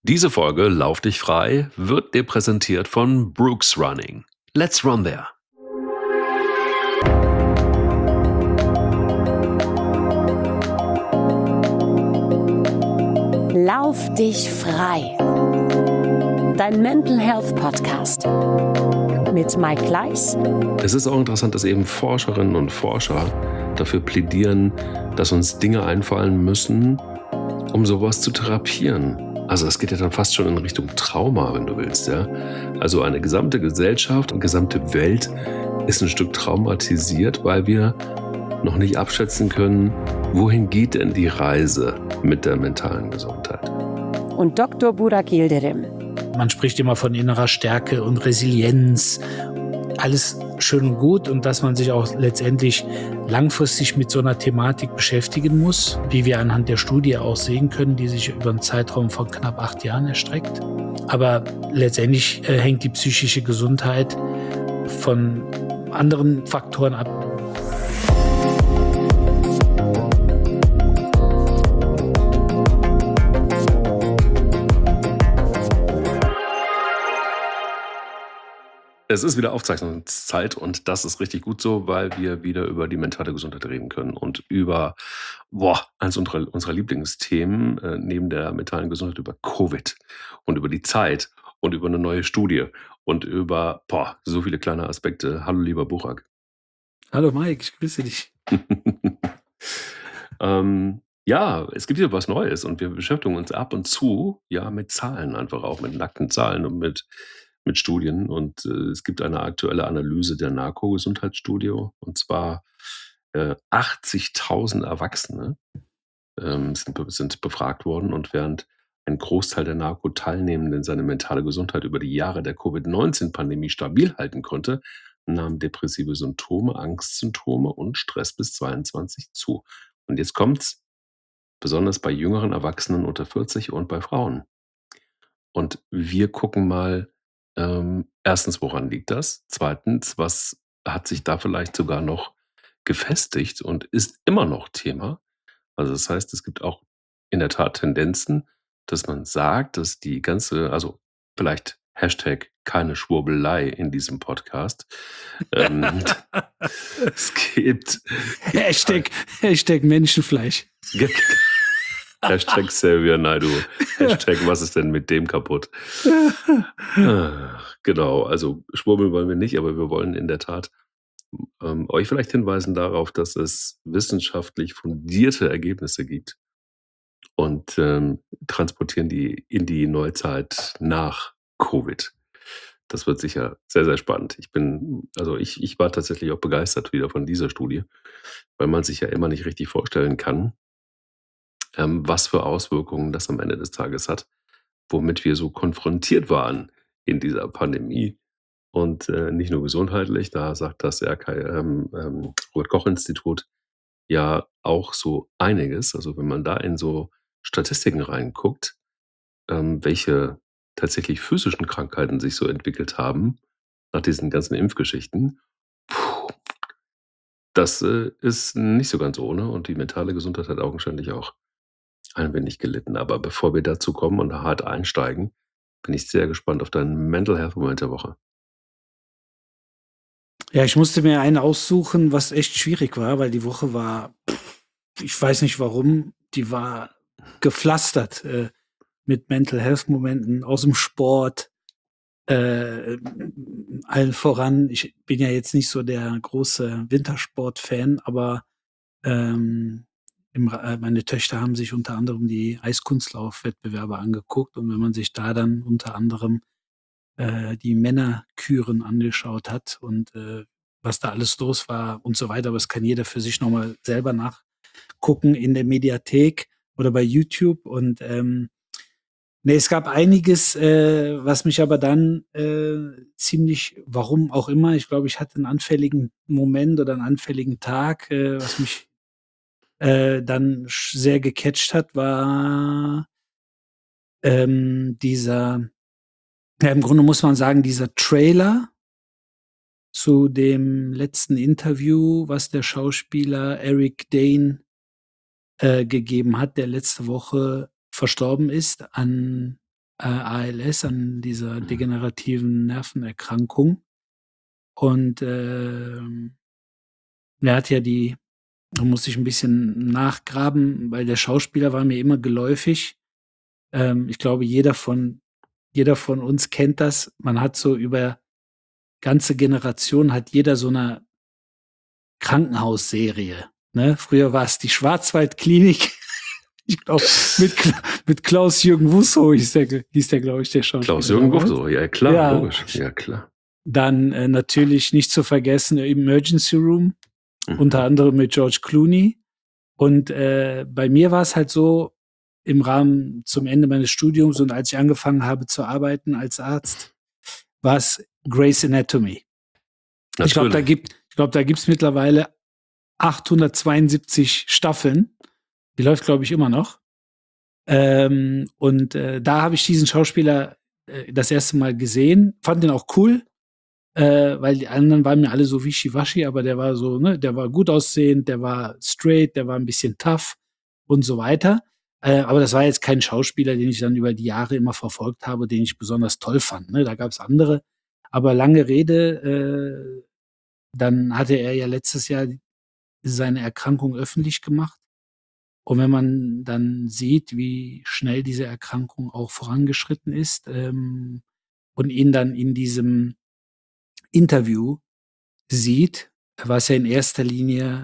Diese Folge Lauf dich frei wird dir präsentiert von Brooks Running. Let's run there! Lauf dich frei. Dein Mental Health Podcast mit Mike Kleiss. Es ist auch interessant, dass eben Forscherinnen und Forscher dafür plädieren, dass uns Dinge einfallen müssen, um sowas zu therapieren. Also das geht ja dann fast schon in Richtung Trauma, wenn du willst. Ja? Also eine gesamte Gesellschaft und gesamte Welt ist ein Stück traumatisiert, weil wir noch nicht abschätzen können, wohin geht denn die Reise mit der mentalen Gesundheit. Und Dr. Burak Yildirim. Man spricht immer von innerer Stärke und Resilienz. Alles schön und gut und dass man sich auch letztendlich langfristig mit so einer Thematik beschäftigen muss, wie wir anhand der Studie auch sehen können, die sich über einen Zeitraum von knapp 8 Jahren erstreckt. Aber letztendlich hängt die psychische Gesundheit von anderen Faktoren ab. Es ist wieder Aufzeichnungszeit und das ist richtig gut so, weil wir wieder über die mentale Gesundheit reden können und über eines unserer Lieblingsthemen neben der mentalen Gesundheit über Covid und über die Zeit und über eine neue Studie und über so viele kleine Aspekte. Hallo lieber Burak. Hallo Mike, ich grüße dich. Ja, es gibt hier was Neues und wir beschäftigen uns ab und zu mit Zahlen, einfach auch mit nackten Zahlen und mit Studien. Und es gibt eine aktuelle Analyse der NARCO-Gesundheitsstudie, und zwar 80.000 Erwachsene sind befragt worden. Und während ein Großteil der NARCO-Teilnehmenden seine mentale Gesundheit über die Jahre der Covid-19-Pandemie stabil halten konnte, nahmen depressive Symptome, Angstsymptome und Stress bis 22 zu. Und jetzt kommt's, besonders bei jüngeren Erwachsenen unter 40 und bei Frauen. Und wir gucken mal, erstens, woran liegt das? Zweitens, was hat sich da vielleicht sogar noch gefestigt und ist immer noch Thema? Also das heißt, es gibt auch in der Tat Tendenzen, dass man sagt, dass die also vielleicht Hashtag keine Schwurbelei in diesem Podcast. Es gibt Hashtag Menschenfleisch. Hashtag Xavier Naidoo. Hashtag was ist denn mit dem kaputt? Genau, also schwurbeln wollen wir nicht, aber wir wollen in der Tat euch vielleicht hinweisen darauf, dass es wissenschaftlich fundierte Ergebnisse gibt und transportieren die in die Neuzeit nach Covid. Das wird sicher sehr, sehr spannend. Ich war tatsächlich auch begeistert wieder von dieser Studie, weil man sich ja immer nicht richtig vorstellen kann, was für Auswirkungen das am Ende des Tages hat, womit wir so konfrontiert waren in dieser Pandemie. Und nicht nur gesundheitlich, da sagt das Robert-Koch-Institut ja auch so einiges. Also wenn man da in so Statistiken reinguckt, welche tatsächlich physischen Krankheiten sich so entwickelt haben nach diesen ganzen Impfgeschichten, das ist nicht so ganz ohne. Und die mentale Gesundheit hat augenscheinlich auch ein wenig gelitten. Aber bevor wir dazu kommen und hart einsteigen, bin ich sehr gespannt auf deinen Mental Health Moment der Woche. Ja, ich musste mir einen aussuchen, was echt schwierig war, weil die Woche war, ich weiß nicht warum, die war gepflastert mit Mental Health Momenten aus dem Sport, allen voran. Ich bin ja jetzt nicht so der große Wintersport-Fan, aber meine Töchter haben sich unter anderem die Eiskunstlauf-Wettbewerbe angeguckt und wenn man sich da dann unter anderem die Männerküren angeschaut hat und was da alles los war und so weiter, aber das kann jeder für sich nochmal selber nachgucken in der Mediathek oder bei YouTube und es gab einiges, was mich aber dann ziemlich, warum auch immer, ich glaube, ich hatte einen anfälligen Moment oder einen anfälligen Tag, was mich dann sehr gecatcht hat, war dieser, im Grunde muss man sagen, dieser Trailer zu dem letzten Interview, was der Schauspieler Eric Dane gegeben hat, der letzte Woche verstorben ist an ALS, an dieser Mhm. degenerativen Nervenerkrankung. Und, er hat ja die da musste ich 'n bisschen nachgraben, weil der Schauspieler war mir immer geläufig. Ich glaube, jeder von uns kennt das. Man hat so über ganze Generationen hat jeder so 'ne Krankenhausserie, ne? Früher war's die Schwarzwaldklinik. Ich glaube, mit Klaus-Jürgen Wusso hieß der, glaube ich, der Schauspieler Klaus-Jürgen damals. Buchso, ja klar, Ja, logisch. Ja klar. dann, natürlich nicht zu vergessen Emergency Room, unter Mhm. anderem mit George Clooney. Und, bei mir war's halt so, im Rahmen zum Ende meines Studiums und als ich angefangen habe zu arbeiten als Arzt, war's Grey's Anatomy. Natürlich. Ich glaube, da gibt's mittlerweile 872 Staffeln. Die läuft, glaube ich, immer noch. Und, da habe ich diesen Schauspieler, das erste Mal gesehen, fand den auch cool, weil die anderen waren mir alle so wischiwaschi, aber der war so, ne, der war gut aussehend, der war straight, der war ein bisschen tough und so weiter. Aber das war jetzt kein Schauspieler, den ich dann über die Jahre immer verfolgt habe, den ich besonders toll fand, ne? Da gab's andere. Aber lange Rede, dann hatte er ja letztes Jahr seine Erkrankung öffentlich gemacht. Und wenn man dann sieht, wie schnell diese Erkrankung auch vorangeschritten ist, und ihn dann in diesem Interview sieht, was ja in erster Linie,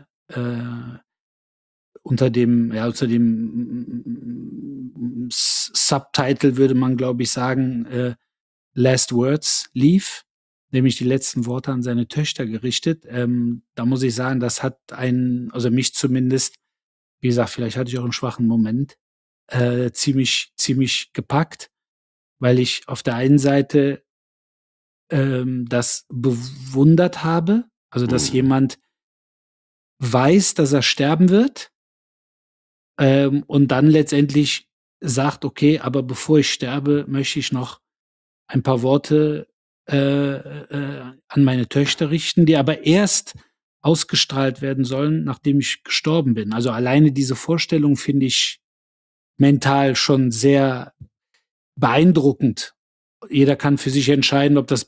unter dem Subtitle würde man, glaube ich, sagen, „Last Words" lief, nämlich die letzten Worte an seine Töchter gerichtet. Da muss ich sagen, das hat einen, also mich zumindest, wie gesagt, vielleicht hatte ich auch 'n schwachen Moment, ziemlich gepackt, weil ich auf der einen Seite, das bewundert habe, also, dass Mhm. jemand weiß, dass er sterben wird, und dann letztendlich sagt: „Okay, aber bevor ich sterbe, möchte ich noch ein paar Worte, an meine Töchter richten, die aber erst ausgestrahlt werden sollen, nachdem ich gestorben bin." Also, alleine diese Vorstellung finde ich mental schon sehr beeindruckend. Jeder kann für sich entscheiden, ob das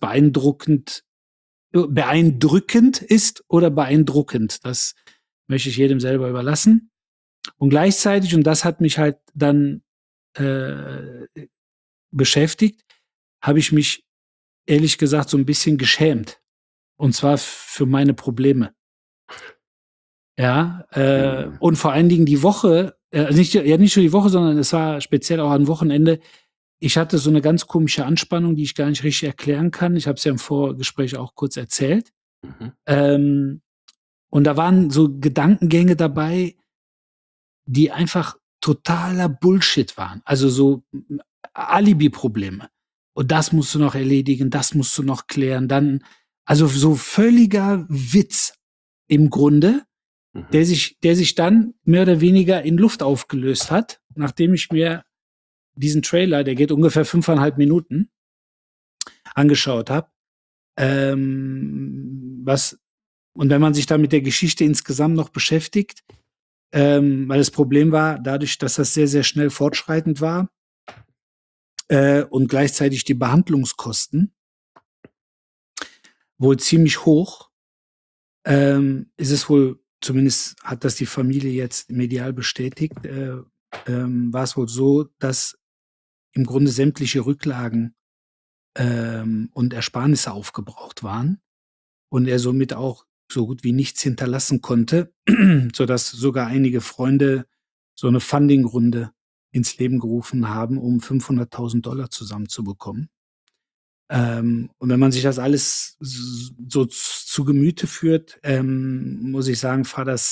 beeindrückend ist oder beeindruckend. Das möchte ich jedem selber überlassen. Und gleichzeitig, und das hat mich halt dann, äh, beschäftigt, habe ich mich ehrlich gesagt so 'n bisschen geschämt. Und zwar für meine Probleme. Ja, Mhm. und vor allen Dingen die Woche, nicht nur die Woche, sondern es war speziell auch am Wochenende. Ich hatte so 'ne ganz komische Anspannung, die ich gar nicht richtig erklären kann. Ich habe es ja im Vorgespräch auch kurz erzählt. Mhm. Ähm, und da waren so Gedankengänge dabei, die einfach totaler Bullshit waren. Also so Alibi-Probleme. Und das musst du noch erledigen, das musst du noch klären. Dann, also so völliger Witz im Grunde, Mhm. der sich dann mehr oder weniger in Luft aufgelöst hat, nachdem ich mir diesen Trailer, der geht ungefähr 5,5 Minuten, angeschaut habe. Was Und wenn man sich dann mit der Geschichte insgesamt noch beschäftigt, weil das Problem war, dadurch, dass das sehr, sehr schnell fortschreitend war, und gleichzeitig die Behandlungskosten wohl ziemlich hoch, ist es wohl, zumindest hat das die Familie jetzt medial bestätigt, war es wohl so, dass im Grunde sämtliche Rücklagen, und Ersparnisse aufgebraucht waren und er somit auch so gut wie nichts hinterlassen konnte, sodass sogar einige Freunde so 'ne Funding-Runde ins Leben gerufen haben, um $500.000 zusammenzubekommen. Und wenn man sich das alles so zu Gemüte führt, muss ich sagen,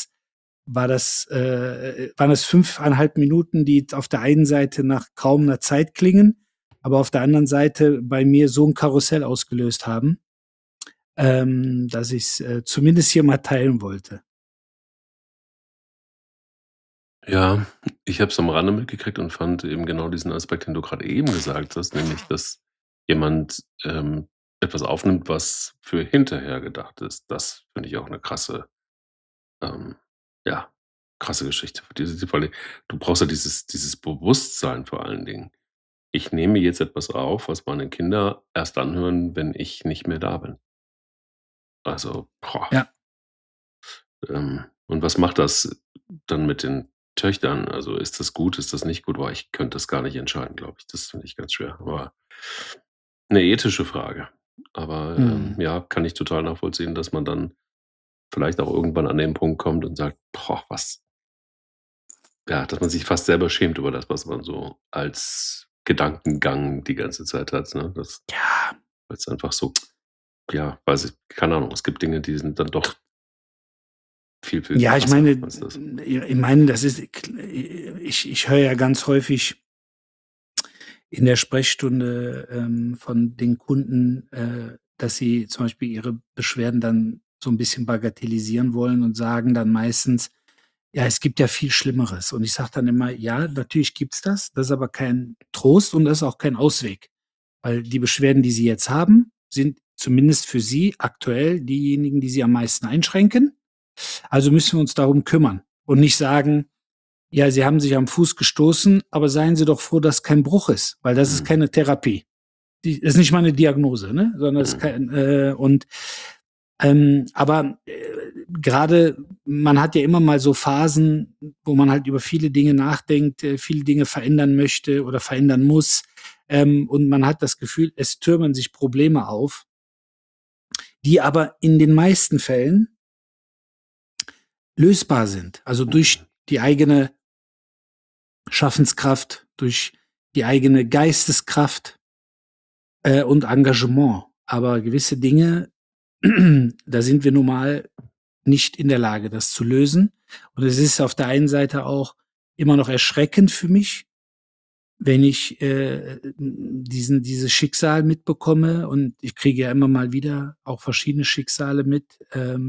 waren das 5,5 Minuten, die auf der einen Seite nach kaum 'ner Zeit klingen, aber auf der anderen Seite bei mir so 'n Karussell ausgelöst haben, dass ich's, zumindest hier mal teilen wollte. Ja, ich habe es am Rande mitgekriegt und fand eben genau diesen Aspekt, den du gerade eben gesagt hast, nämlich, dass jemand, etwas aufnimmt, was für hinterher gedacht ist. Das finde ich auch eine krasse, ähm, ja, krasse Geschichte. Diese vor allem du brauchst ja dieses Bewusstsein vor allen Dingen. ich nehme jetzt etwas auf, was meine Kinder erst anhören, wenn ich nicht mehr da bin. Also, boah, Ja. und was macht das dann mit den Töchtern? Also, ist das gut, ist das nicht gut? Boah, ich könnte das gar nicht entscheiden, glaube ich. Das finde ich ganz schwer. Aber 'ne ethische Frage. Aber, Mhm. ja, kann ich total nachvollziehen, dass man dann vielleicht auch irgendwann an den Punkt kommt und sagt: „Boah, was“, ja, dass man sich fast selber schämt über das, was man so als Gedankengang die ganze Zeit hat, ne? Das Ja, weil's einfach so, ja, weiß ich, keine Ahnung. Es gibt Dinge, die sind dann doch viel, viel ja, ich krasser meine, als das. das ist ich höre ja ganz häufig in der Sprechstunde, von den Kunden, dass sie zum Beispiel ihre Beschwerden dann so 'n bisschen bagatellisieren wollen und sagen dann meistens: „Ja, es gibt ja viel Schlimmeres.“ Und ich sage dann immer: „Ja, natürlich gibt's das. Das ist aber kein Trost und das ist auch kein Ausweg.“ Weil die Beschwerden, die Sie jetzt haben, sind zumindest für Sie aktuell diejenigen, die Sie am meisten einschränken. Also müssen wir uns darum kümmern und nicht sagen: „Ja, Sie haben sich am Fuß gestoßen, aber seien Sie doch froh, dass kein Bruch ist“, weil das ist Mhm, keine Therapie. Die ist nicht mal 'ne Diagnose, ne, sondern ist mhm, kein aber, grade man hat ja immer mal so Phasen, wo man halt über viele Dinge nachdenkt, viele Dinge verändern möchte oder verändern muss, und man hat das Gefühl, es türmen sich Probleme auf, die aber in den meisten Fällen lösbar sind. Also, mhm, durch die eigene Schaffenskraft, durch die eigene Geisteskraft, und Engagement. Aber gewisse Dinge, da sind wir nun mal nicht in der Lage, das zu lösen. Und es ist auf der einen Seite auch immer noch erschreckend für mich, wenn ich, dieses Schicksal mitbekomme und ich kriege ja immer mal wieder auch verschiedene Schicksale mit,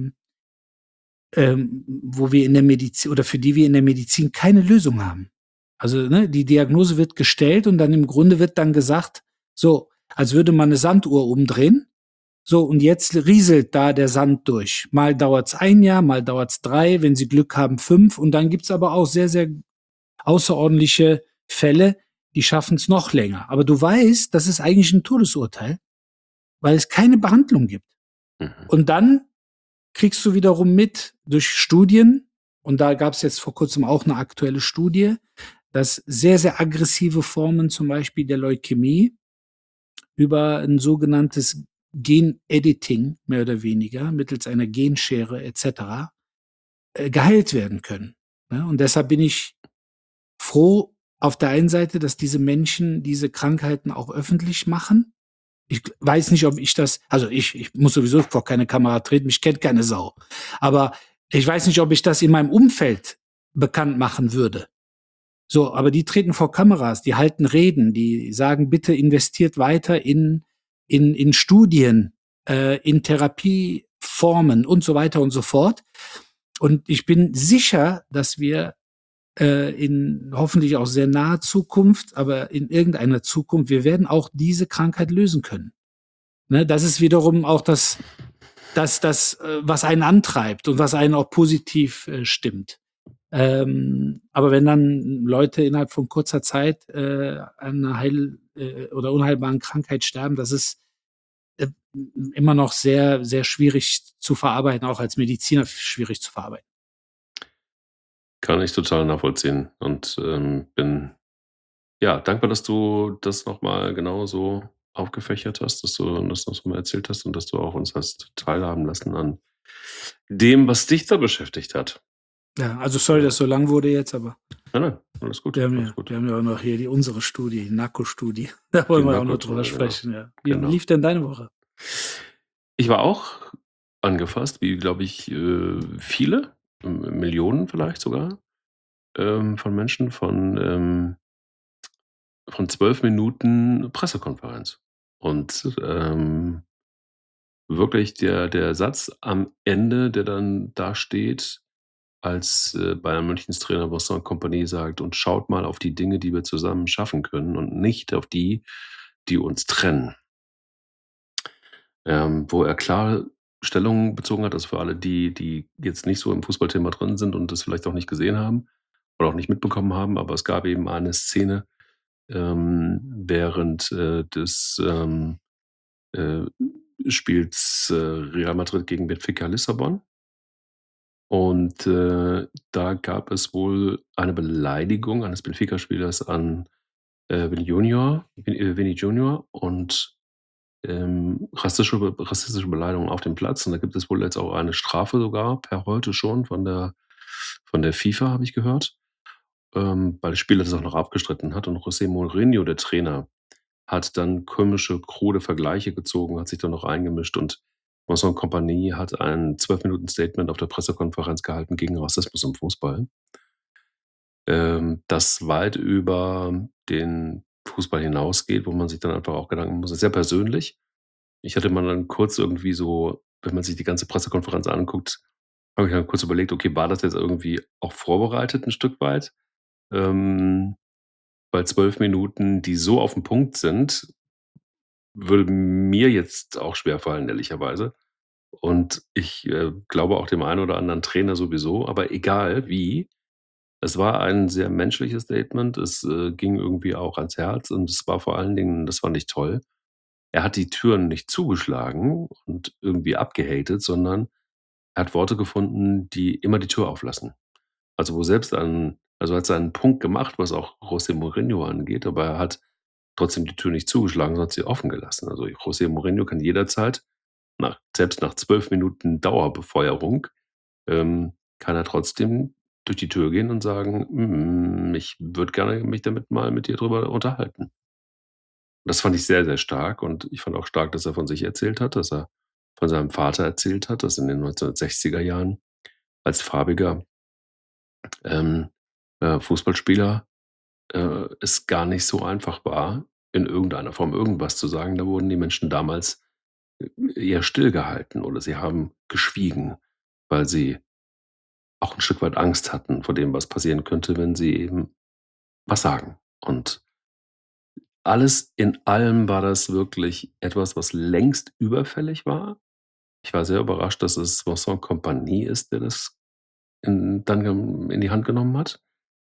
wo wir in der Medizin oder für die wir in der Medizin keine Lösung haben. Also, ne, die Diagnose wird gestellt und dann im Grunde wird dann gesagt, so, als würde man 'ne Sanduhr umdrehen. So, und jetzt rieselt da der Sand durch. Mal dauert's ein Jahr, mal dauert's 3, wenn Sie Glück haben 5 und dann gibt's aber auch sehr, sehr außerordentliche Fälle, die schaffen's noch länger. Aber du weißt, das ist eigentlich 'n Todesurteil, weil es keine Behandlung gibt. mhm. Und dann kriegst du wiederum mit durch Studien, und da gab's jetzt vor Kurzem auch 'ne aktuelle Studie, dass sehr, sehr aggressive Formen zum Beispiel der Leukämie über 'n sogenanntes Gen-Editing mehr oder weniger mittels einer Genschere et cetera, geheilt werden können, ne? Und deshalb bin ich froh auf der einen Seite, dass diese Menschen diese Krankheiten auch öffentlich machen. Ich weiß nicht, ob ich das, also ich muss sowieso vor keine Kamera treten, mich kennt keine Sau. Aber ich weiß nicht, ob ich das in meinem Umfeld bekannt machen würde. So, aber die treten vor Kameras, die halten Reden, die sagen: „Bitte investiert weiter in Studien, in Therapieformen“ und so weiter und so fort. Und ich bin sicher, dass wir, in hoffentlich auch sehr naher Zukunft, aber in irgendeiner Zukunft, wir werden auch diese Krankheit lösen können. Ne, das ist wiederum auch was einen antreibt und was einen auch positiv, stimmt. Aber wenn dann Leute innerhalb von kurzer Zeit, an 'ner oder unheilbaren Krankheit sterben, das ist, äh, immer noch sehr, sehr schwierig zu verarbeiten, auch als Mediziner schwierig zu verarbeiten. Kann ich total nachvollziehen und, bin, ja, dankbar, dass du das noch mal genauso aufgefächert hast, dass du das noch mal erzählt hast und dass du auch uns hast teilhaben lassen an dem, was dich da beschäftigt hat. Ja, also sorry, dass Ja. so lang wurde jetzt, aber Nein, nein, alles gut, alles gut. wir haben ja auch noch hier unsere Studie, die Narkostudie. Da wollen Die wir auch noch drüber Narkotour, genau. sprechen, ja. Wie Genau. lief denn deine Woche? Ich war auch angefasst, wie, glaube ich, viele, Millionen vielleicht sogar, von Menschen von 12 Minuten Pressekonferenz. Und, wirklich der Satz am Ende, der dann da steht, als, Bayern Münchens Trainer Vincent Kompany sagt: „Und schaut mal auf die Dinge, die wir zusammen schaffen können und nicht auf die, die uns trennen.“ Wo er klar Stellung bezogen hat, also für alle die jetzt nicht so im Fußballthema drin sind und das vielleicht auch nicht gesehen haben oder auch nicht mitbekommen haben, aber es gab eben eine Szene, während des äh, Spiels Real Madrid gegen Benfica Lissabon. Und da gab es wohl eine Beleidigung eines Benfica-Spielers an Vini Junior und rassistische Beleidigung auf dem Platz. Und da gibt es wohl jetzt auch eine Strafe sogar per heute schon von der FIFA, habe ich gehört, weil der Spieler das auch noch abgestritten hat. Und José Mourinho, der Trainer, hat dann komische, krude Vergleiche gezogen, hat sich dann noch eingemischt und Vincent Kompany hat ein 12-Minuten-Statement auf der Pressekonferenz gehalten gegen Rassismus im Fußball, das weit über den Fußball hinausgeht, wo man sich dann einfach auch Gedanken muss. Das ist sehr persönlich. Ich hatte mal dann kurz irgendwie so, wenn man sich die ganze Pressekonferenz anguckt, habe ich dann kurz überlegt, okay, war das jetzt irgendwie auch vorbereitet ein Stück weit? Weil 12 Minuten, die so auf den Punkt sind, würde mir jetzt auch schwerfallen, ehrlicherweise. Und ich glaube auch dem einen oder anderen Trainer sowieso, aber egal wie, es war ein sehr menschliches Statement. Es ging irgendwie auch ans Herz und es war vor allen Dingen, das fand ich toll, er hat die Türen nicht zugeschlagen und irgendwie abgehatet, sondern er hat Worte gefunden, die immer die Tür auflassen. Also, wo selbst also, er hat seinen Punkt gemacht, was auch José Mourinho angeht, aber er hat trotzdem die Tür nicht zugeschlagen, sondern hat sie offen gelassen. Also, José Mourinho kann jederzeit selbst nach 12 Minuten Dauerbefeuerung, kann er trotzdem durch die Tür gehen und sagen: Ich würde gerne mich damit mal mit dir drüber unterhalten.“ Das fand ich sehr, sehr stark und ich fand auch stark, dass er von sich erzählt hat, dass er von seinem Vater erzählt hat, dass in den 1960er Jahren als farbiger, ähm, Fußballspieler, es gar nicht so einfach war, in irgendeiner Form irgendwas zu sagen. Da wurden die Menschen damals eher stillgehalten oder sie haben geschwiegen, weil sie auch ein Stück weit Angst hatten vor dem, was passieren könnte, wenn sie eben was sagen. Und alles in allem war das wirklich etwas, was längst überfällig war. Ich war sehr überrascht, dass es Vincent Kompany ist, der das in die Hand genommen hat,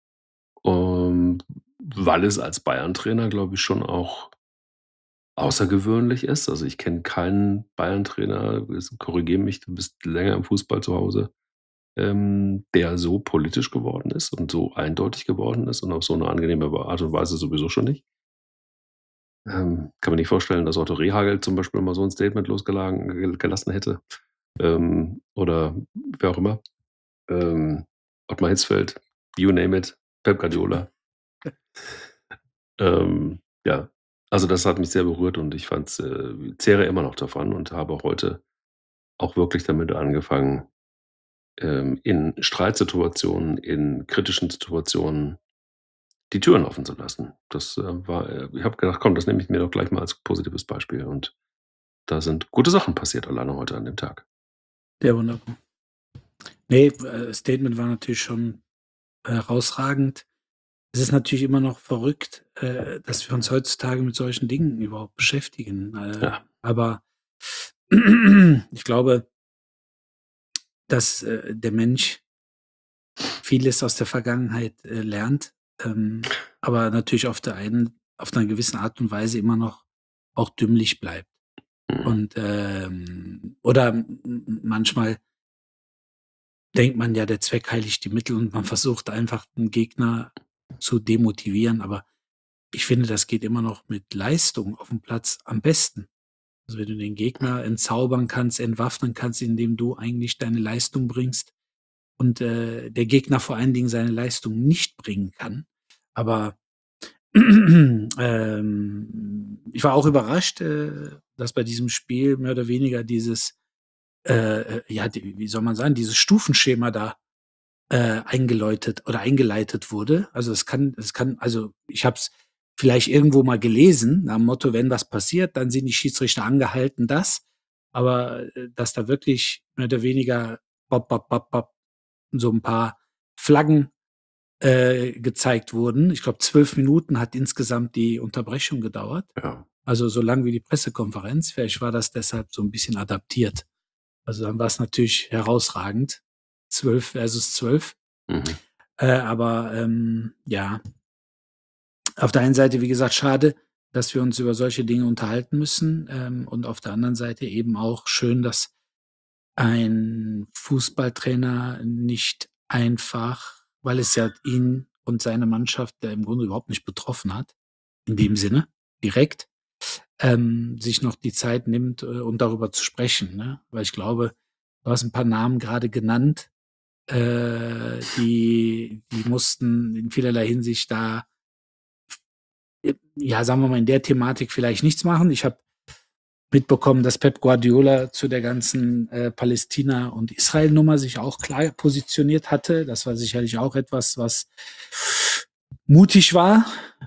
weil es als Bayern-Trainer, glaube ich, schon auch außergewöhnlich ist. Also, ich kenne keinen Bayern-Trainer, korrigiere mich, du bist länger im Fußball zu Hause, der so politisch geworden ist und so eindeutig geworden ist und auf so eine angenehme Art und Weise sowieso schon nicht. Kann mir nicht vorstellen, dass Otto Rehhagel zum Beispiel mal so 'n Statement gelassen hätte, oder wer auch immer. Ottmar Hitzfeld, you name it, Pep Guardiola. Ja, also das hat mich sehr berührt und ich fand's zehre immer noch davon und habe heute auch wirklich damit angefangen, in Streitsituationen, in kritischen Situationen die Türen offen zu lassen. Das war ich habe gedacht: „Komm, das nehme ich mir doch gleich mal als positives Beispiel.“ Und da sind gute Sachen passiert alleine heute an dem Tag. Ja, wunderbar. Ne, Statement war natürlich schon herausragend. Es ist natürlich immer noch verrückt, dass wir uns heutzutage mit solchen Dingen überhaupt beschäftigen. Ja, Aber ich glaube, dass der Mensch vieles aus der Vergangenheit lernt, aber natürlich auf einer gewissen Art und Weise immer noch auch dümmlich bleibt. mhm, Und oder manchmal denkt man ja, der Zweck heiligt die Mittel und man versucht einfach den Gegner zu demotivieren, aber ich finde, das geht immer noch mit Leistung auf dem Platz am besten. Also, wenn du den Gegner entzaubern kannst, entwaffnen kannst, indem du eigentlich deine Leistung bringst und der Gegner vor allen Dingen seine Leistung nicht bringen kann. Aber ich war auch überrascht, dass bei diesem Spiel mehr oder weniger dieses, ja, wie soll man sagen, dieses Stufenschema da eingeläutet oder eingeleitet wurde. Also, also, ich habe es vielleicht irgendwo mal gelesen, nach dem Motto: „Wenn was passiert, dann sind die Schiedsrichter angehalten, das.“ Aber, dass da wirklich mehr oder weniger bap, bap, bap, bap, so ein paar Flaggen gezeigt wurden. Ich glaube, 12 Minuten hat insgesamt die Unterbrechung gedauert. ja, Also, so lang wie die Pressekonferenz. Vielleicht war das deshalb so ein bisschen adaptiert. Also, dann war es natürlich herausragend. 12 versus 12. mhm, Aber, ja, Auf der einen Seite, wie gesagt, schade, dass wir uns über solche Dinge unterhalten müssen. Und auf der anderen Seite eben auch schön, dass ein Fußballtrainer nicht einfach, weil es ja ihn und seine Mannschaft ja im Grunde überhaupt nicht betroffen hat, in dem Sinne, direkt, sich noch die Zeit nimmt, um darüber zu sprechen. Ne? Weil ich glaube, du hast ein paar Namen gerade genannt, die mussten in vielerlei Hinsicht da, ja, sagen wir mal, in der Thematik vielleicht nichts machen. Ich habe mitbekommen, dass Pep Guardiola zu der ganzen Palästina- und Israel-Nummer sich auch klar positioniert hatte. Das war sicherlich auch etwas, was mutig war.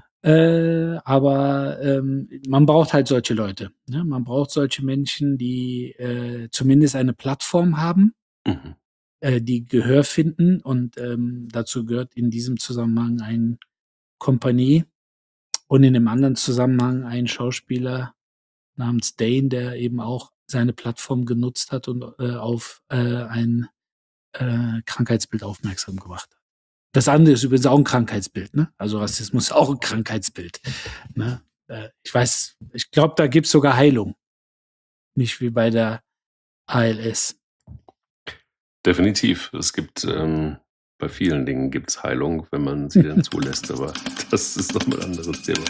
Aber man braucht halt solche Leute. Ne? Man braucht solche Menschen, die zumindest eine Plattform haben, Mhm. die Gehör finden. Und dazu gehört in diesem Zusammenhang ein Kompanie und in dem anderen Zusammenhang ein Schauspieler namens Dane, der eben auch seine Plattform genutzt hat und auf ein Krankheitsbild aufmerksam gemacht hat. Das andere ist übrigens auch ein Krankheitsbild, ne? Also Rassismus ist auch ein Krankheitsbild. Ne? Ich glaube, da gibt es sogar Heilung. Nicht wie bei der ALS. Definitiv. Es gibt bei vielen Dingen gibt's Heilung, wenn man sie dann zulässt, aber das ist nochmal ein anderes Thema.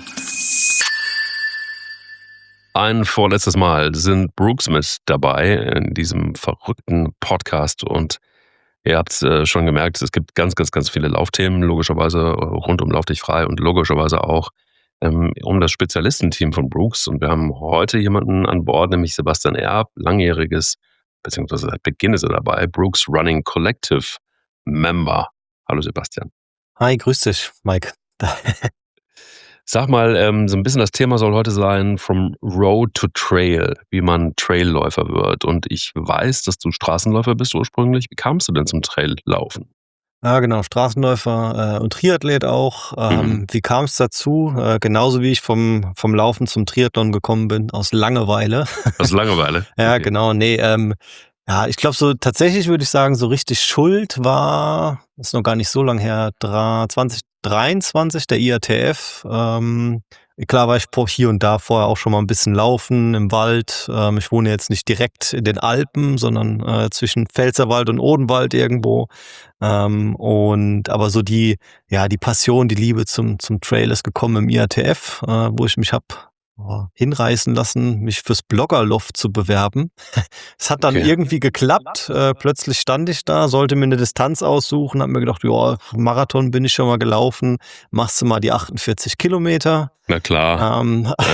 Ein vorletztes Mal sind Brooks mit dabei in diesem verrückten Podcast und ihr habt schon gemerkt, es gibt ganz, ganz, ganz viele Laufthemen, logischerweise rund um Lauf dich frei und logischerweise auch um das Spezialistenteam von Brooks. Und wir haben heute jemanden an Bord, nämlich Sebastian Erb, langjähriges, beziehungsweise seit Beginn ist er dabei, Brooks Running Collective Member. Hallo Sebastian. Hi, grüß dich, Mike. Sag mal, so ein bisschen das Thema soll heute sein, from Road to Trail, wie man Trailläufer wird. Und ich weiß, dass du Straßenläufer bist ursprünglich. Wie kamst du denn zum Traillaufen? Ja, genau, Straßenläufer und Triathlet auch. Wie kam es dazu? Genauso wie ich vom Laufen zum Triathlon gekommen bin, aus Langeweile. Aus Langeweile? Ja, Okay. genau. Nee, ja, ich glaube, so tatsächlich würde ich sagen, so richtig Schuld war, ist noch gar nicht so lang her, 2023, der IATF. Klar war ich hier und da vorher auch schon mal ein bisschen laufen im Wald. Ich wohne jetzt nicht direkt in den Alpen, sondern zwischen Pfälzerwald und Odenwald irgendwo. Aber so die Passion, die Liebe zum Trail ist gekommen im IATF, wo ich mich hab hinreißen lassen, mich fürs Bloggerloft zu bewerben. Es hat dann Okay. irgendwie geklappt. Plötzlich stand ich da, sollte mir eine Distanz aussuchen, hab mir gedacht, ja, Marathon bin ich schon mal gelaufen, machst du mal die 48 Kilometer. Na klar.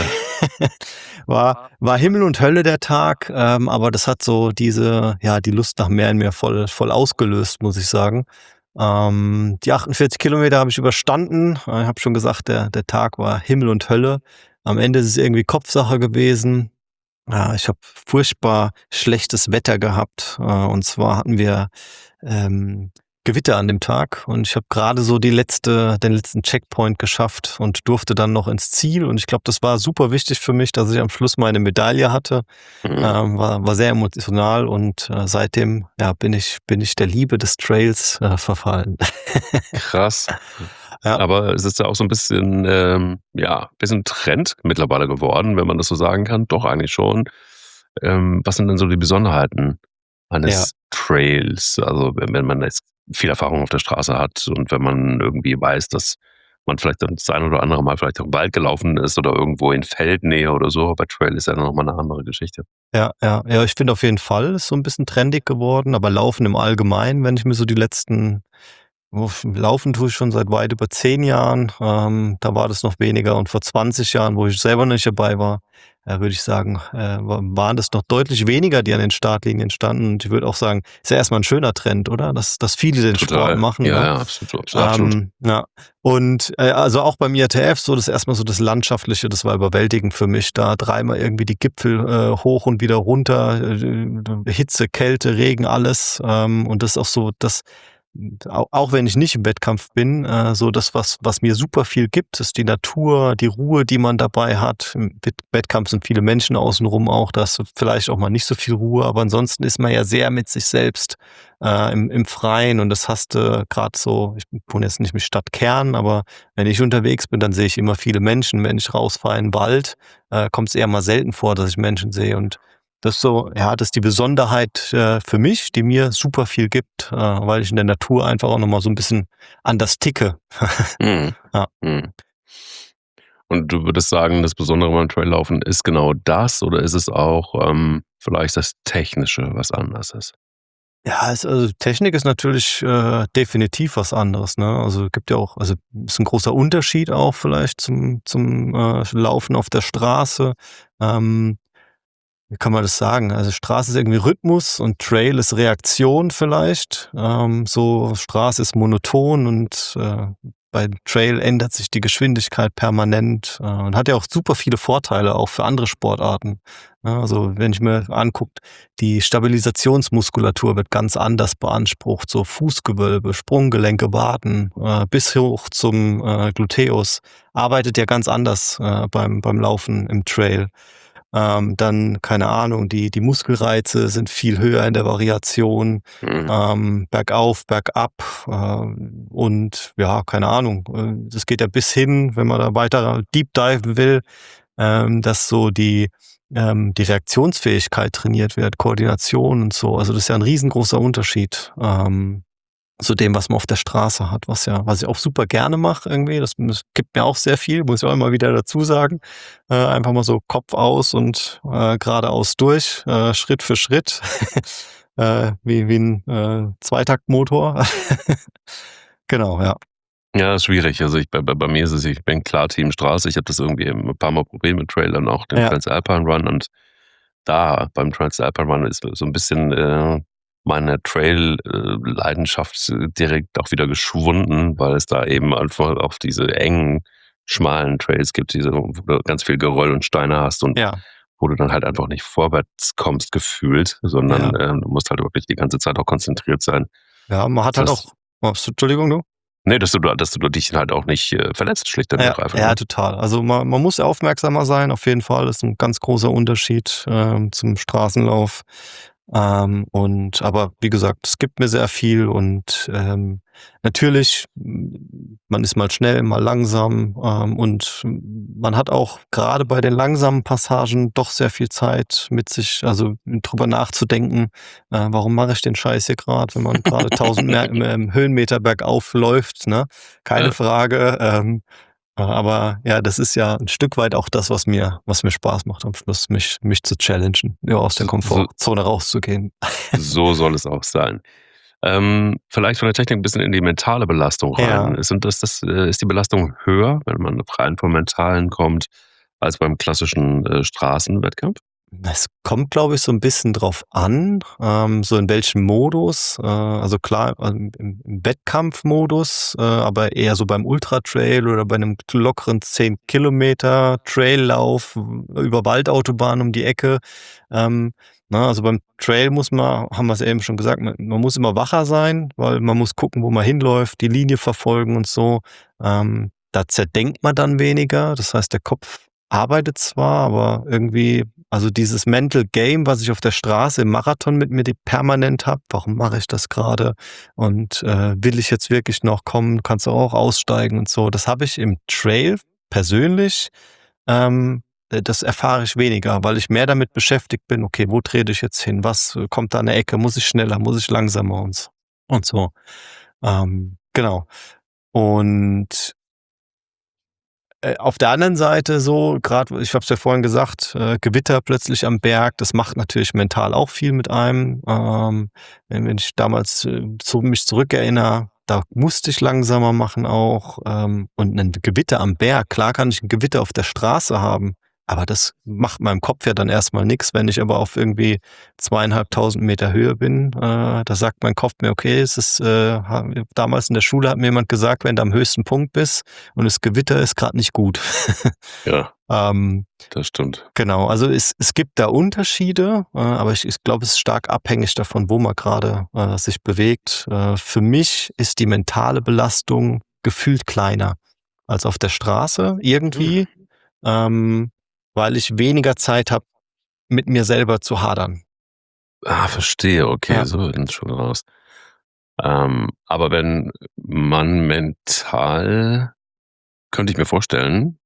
War Himmel und Hölle der Tag, aber das hat so die Lust nach mehr in mir voll ausgelöst, muss ich sagen. Die 48 Kilometer habe ich überstanden. Ich habe schon gesagt, der Tag war Himmel und Hölle. Am Ende ist es irgendwie Kopfsache gewesen. Ich habe furchtbar schlechtes Wetter gehabt. Und zwar hatten wir Gewitter an dem Tag und ich habe gerade so den letzten Checkpoint geschafft und durfte dann noch ins Ziel. Und ich glaube, das war super wichtig für mich, dass ich am Schluss meine Medaille hatte. War sehr emotional und seitdem bin ich der Liebe des Trails verfallen. Krass. Ja. Aber es ist ja auch so ein bisschen, bisschen Trend mittlerweile geworden, wenn man das so sagen kann. Doch eigentlich schon. Was sind denn so die Besonderheiten eines Trails? Also wenn man jetzt viel Erfahrung auf der Straße hat und wenn man irgendwie weiß, dass man vielleicht das ein oder andere Mal vielleicht auch im Wald gelaufen ist oder irgendwo in Feldnähe oder so, aber Trail ist ja nochmal eine andere Geschichte. Ja, ich finde auf jeden Fall, ist so ein bisschen trendig geworden, aber Laufen im Allgemeinen, wenn ich mir so Laufen tue ich schon seit weit über 10 Jahren, da war das noch weniger und vor 20 Jahren, wo ich selber nicht dabei war, würde ich sagen, waren das noch deutlich weniger, die an den Startlinien standen. Und ich würde auch sagen, ist ja erstmal ein schöner Trend, oder? Dass viele den Sport machen. Ja, ne? ja, absolut. Ja. Und also auch beim IATF, so das erstmal so das Landschaftliche, das war überwältigend für mich, da dreimal irgendwie die Gipfel hoch und wieder runter, Hitze, Kälte, Regen, alles. Und das ist auch so, das auch wenn ich nicht im Wettkampf bin, so das, was mir super viel gibt, ist die Natur, die Ruhe, die man dabei hat. Im Wettkampf sind viele Menschen außenrum auch, da ist vielleicht auch mal nicht so viel Ruhe, aber ansonsten ist man ja sehr mit sich selbst im Freien und das hast du gerade so, ich wohne jetzt nicht im Stadtkern, aber wenn ich unterwegs bin, dann sehe ich immer viele Menschen. Wenn ich rausfahre in den Wald, kommt es eher mal selten vor, dass ich Menschen sehe und das ist so, ja, das ist die Besonderheit für mich, die mir super viel gibt, weil ich in der Natur einfach auch nochmal so ein bisschen anders ticke. Mhm. Ja. Mhm. Und du würdest sagen, das Besondere beim Traillaufen ist genau das oder ist es auch vielleicht das Technische, was anders ist? Ja, also Technik ist natürlich definitiv was anderes, ne? Also gibt ja auch, also ist ein großer Unterschied auch vielleicht zum Laufen auf der Straße. Ähm, Wie kann man das sagen? Also Straße ist irgendwie Rhythmus und Trail ist Reaktion vielleicht. So Straße ist monoton und bei Trail ändert sich die Geschwindigkeit permanent und hat ja auch super viele Vorteile auch für andere Sportarten. Ja, also wenn ich mir angucke, die Stabilisationsmuskulatur wird ganz anders beansprucht, so Fußgewölbe, Sprunggelenke, Waden bis hoch zum Gluteus arbeitet ja ganz anders beim Laufen im Trail. Dann, keine Ahnung, die Muskelreize sind viel höher in der Variation, Mhm. bergauf, bergab, und ja, keine Ahnung. Das geht ja bis hin, wenn man da weiter deep diven will, dass so die Reaktionsfähigkeit trainiert wird, Koordination und so. Also das ist ja ein riesengroßer Unterschied. Zu dem, was man auf der Straße hat, was ich auch super gerne mache irgendwie. Das gibt mir auch sehr viel, muss ich auch immer wieder dazu sagen. Einfach mal so Kopf aus und geradeaus durch, Schritt für Schritt, wie 'n Zweitaktmotor. Genau, ja. Ja, ist schwierig. Also bei mir ist es, ich bin klar Team Straße. Ich habe das irgendwie ein paar Mal probiert mit Trailern, auch den Ja, Transalpine Run und da beim Transalpine Run ist so ein bisschen meine Trail-Leidenschaft direkt auch wieder geschwunden, weil es da eben einfach auf diese engen, schmalen Trails gibt, wo du ganz viel Geröll und Steine hast und ja, wo du dann halt einfach nicht vorwärts kommst gefühlt, sondern ja. du musst halt wirklich die ganze Zeit auch konzentriert sein. Ja, man hat Das halt heißt, auch Entschuldigung, du? ne, dass du dich halt auch nicht verletzt, schlicht und Ja, ergreifend, ja, ne? total. Also man muss aufmerksamer sein, auf jeden Fall. Ist ein ganz großer Unterschied zum Straßenlauf. Aber wie gesagt, es gibt mir sehr viel und natürlich, man ist mal schnell, mal langsam und man hat auch gerade bei den langsamen Passagen doch sehr viel Zeit mit sich, also drüber nachzudenken, warum mache ich den Scheiß hier gerade, wenn man gerade 1000 Höhenmeter bergauf läuft, ne? Keine Ja. Frage. Aber ja, das ist ja ein Stück weit auch das, was mir Spaß macht am Schluss, mich zu challengen, ja, aus der So so Komfortzone rauszugehen. so soll es auch sein. Vielleicht von der Technik 'n bisschen in die mentale Belastung rein. Ja. Ist die Belastung höher, wenn man rein vom Mentalen kommt, als beim klassischen Straßenwettkampf? Es kommt, glaube ich, so ein bisschen drauf an, so in welchem Modus. Also klar, im Wettkampfmodus, aber eher so beim Ultratrail oder bei einem lockeren 10 Kilometer Traillauf über Waldautobahn um die Ecke. Ne, also beim Trail haben wir es eben schon gesagt, man muss immer wacher sein, weil man muss gucken, wo man hinläuft, die Linie verfolgen und so. Da zerdenkt man dann weniger. Das heißt, der Kopf arbeitet zwar, aber irgendwie, also dieses Mental Game, was ich auf der Straße im Marathon mit mir permanent habe, warum mache ich das gerade? Und will ich jetzt wirklich noch kommen? Kannst du auch aussteigen und so. Das habe ich im Trail persönlich, das erfahre ich weniger, weil ich mehr damit beschäftigt bin, okay, wo trete ich jetzt hin? Was kommt da an der Ecke? Muss ich schneller? Muss ich langsamer? Und so. Genau. Und auf der anderen Seite so, gerade, ich habe es ja vorhin gesagt, Gewitter plötzlich am Berg, das macht natürlich mental auch viel mit einem. Wenn ich damals mich zurückerinnere, da musste ich langsamer machen auch. Und ein Gewitter am Berg, klar kann ich ein Gewitter auf der Straße haben, aber das macht meinem Kopf ja dann erstmal nichts. Wenn ich aber auf irgendwie 2.500 Meter Höhe bin, da sagt mein Kopf mir, okay, damals in der Schule hat mir jemand gesagt, wenn du am höchsten Punkt bist, und das Gewitter ist gerade nicht gut. Ja. Das stimmt. Genau, also es gibt da Unterschiede, aber ich glaube, es ist stark abhängig davon, wo man gerade sich bewegt. Für mich ist die mentale Belastung gefühlt kleiner als auf der Straße irgendwie, weil ich weniger Zeit habe, mit mir selber zu hadern. Verstehe, okay, Ja. so wird es schon raus. Aber wenn man mental, könnte ich mir vorstellen,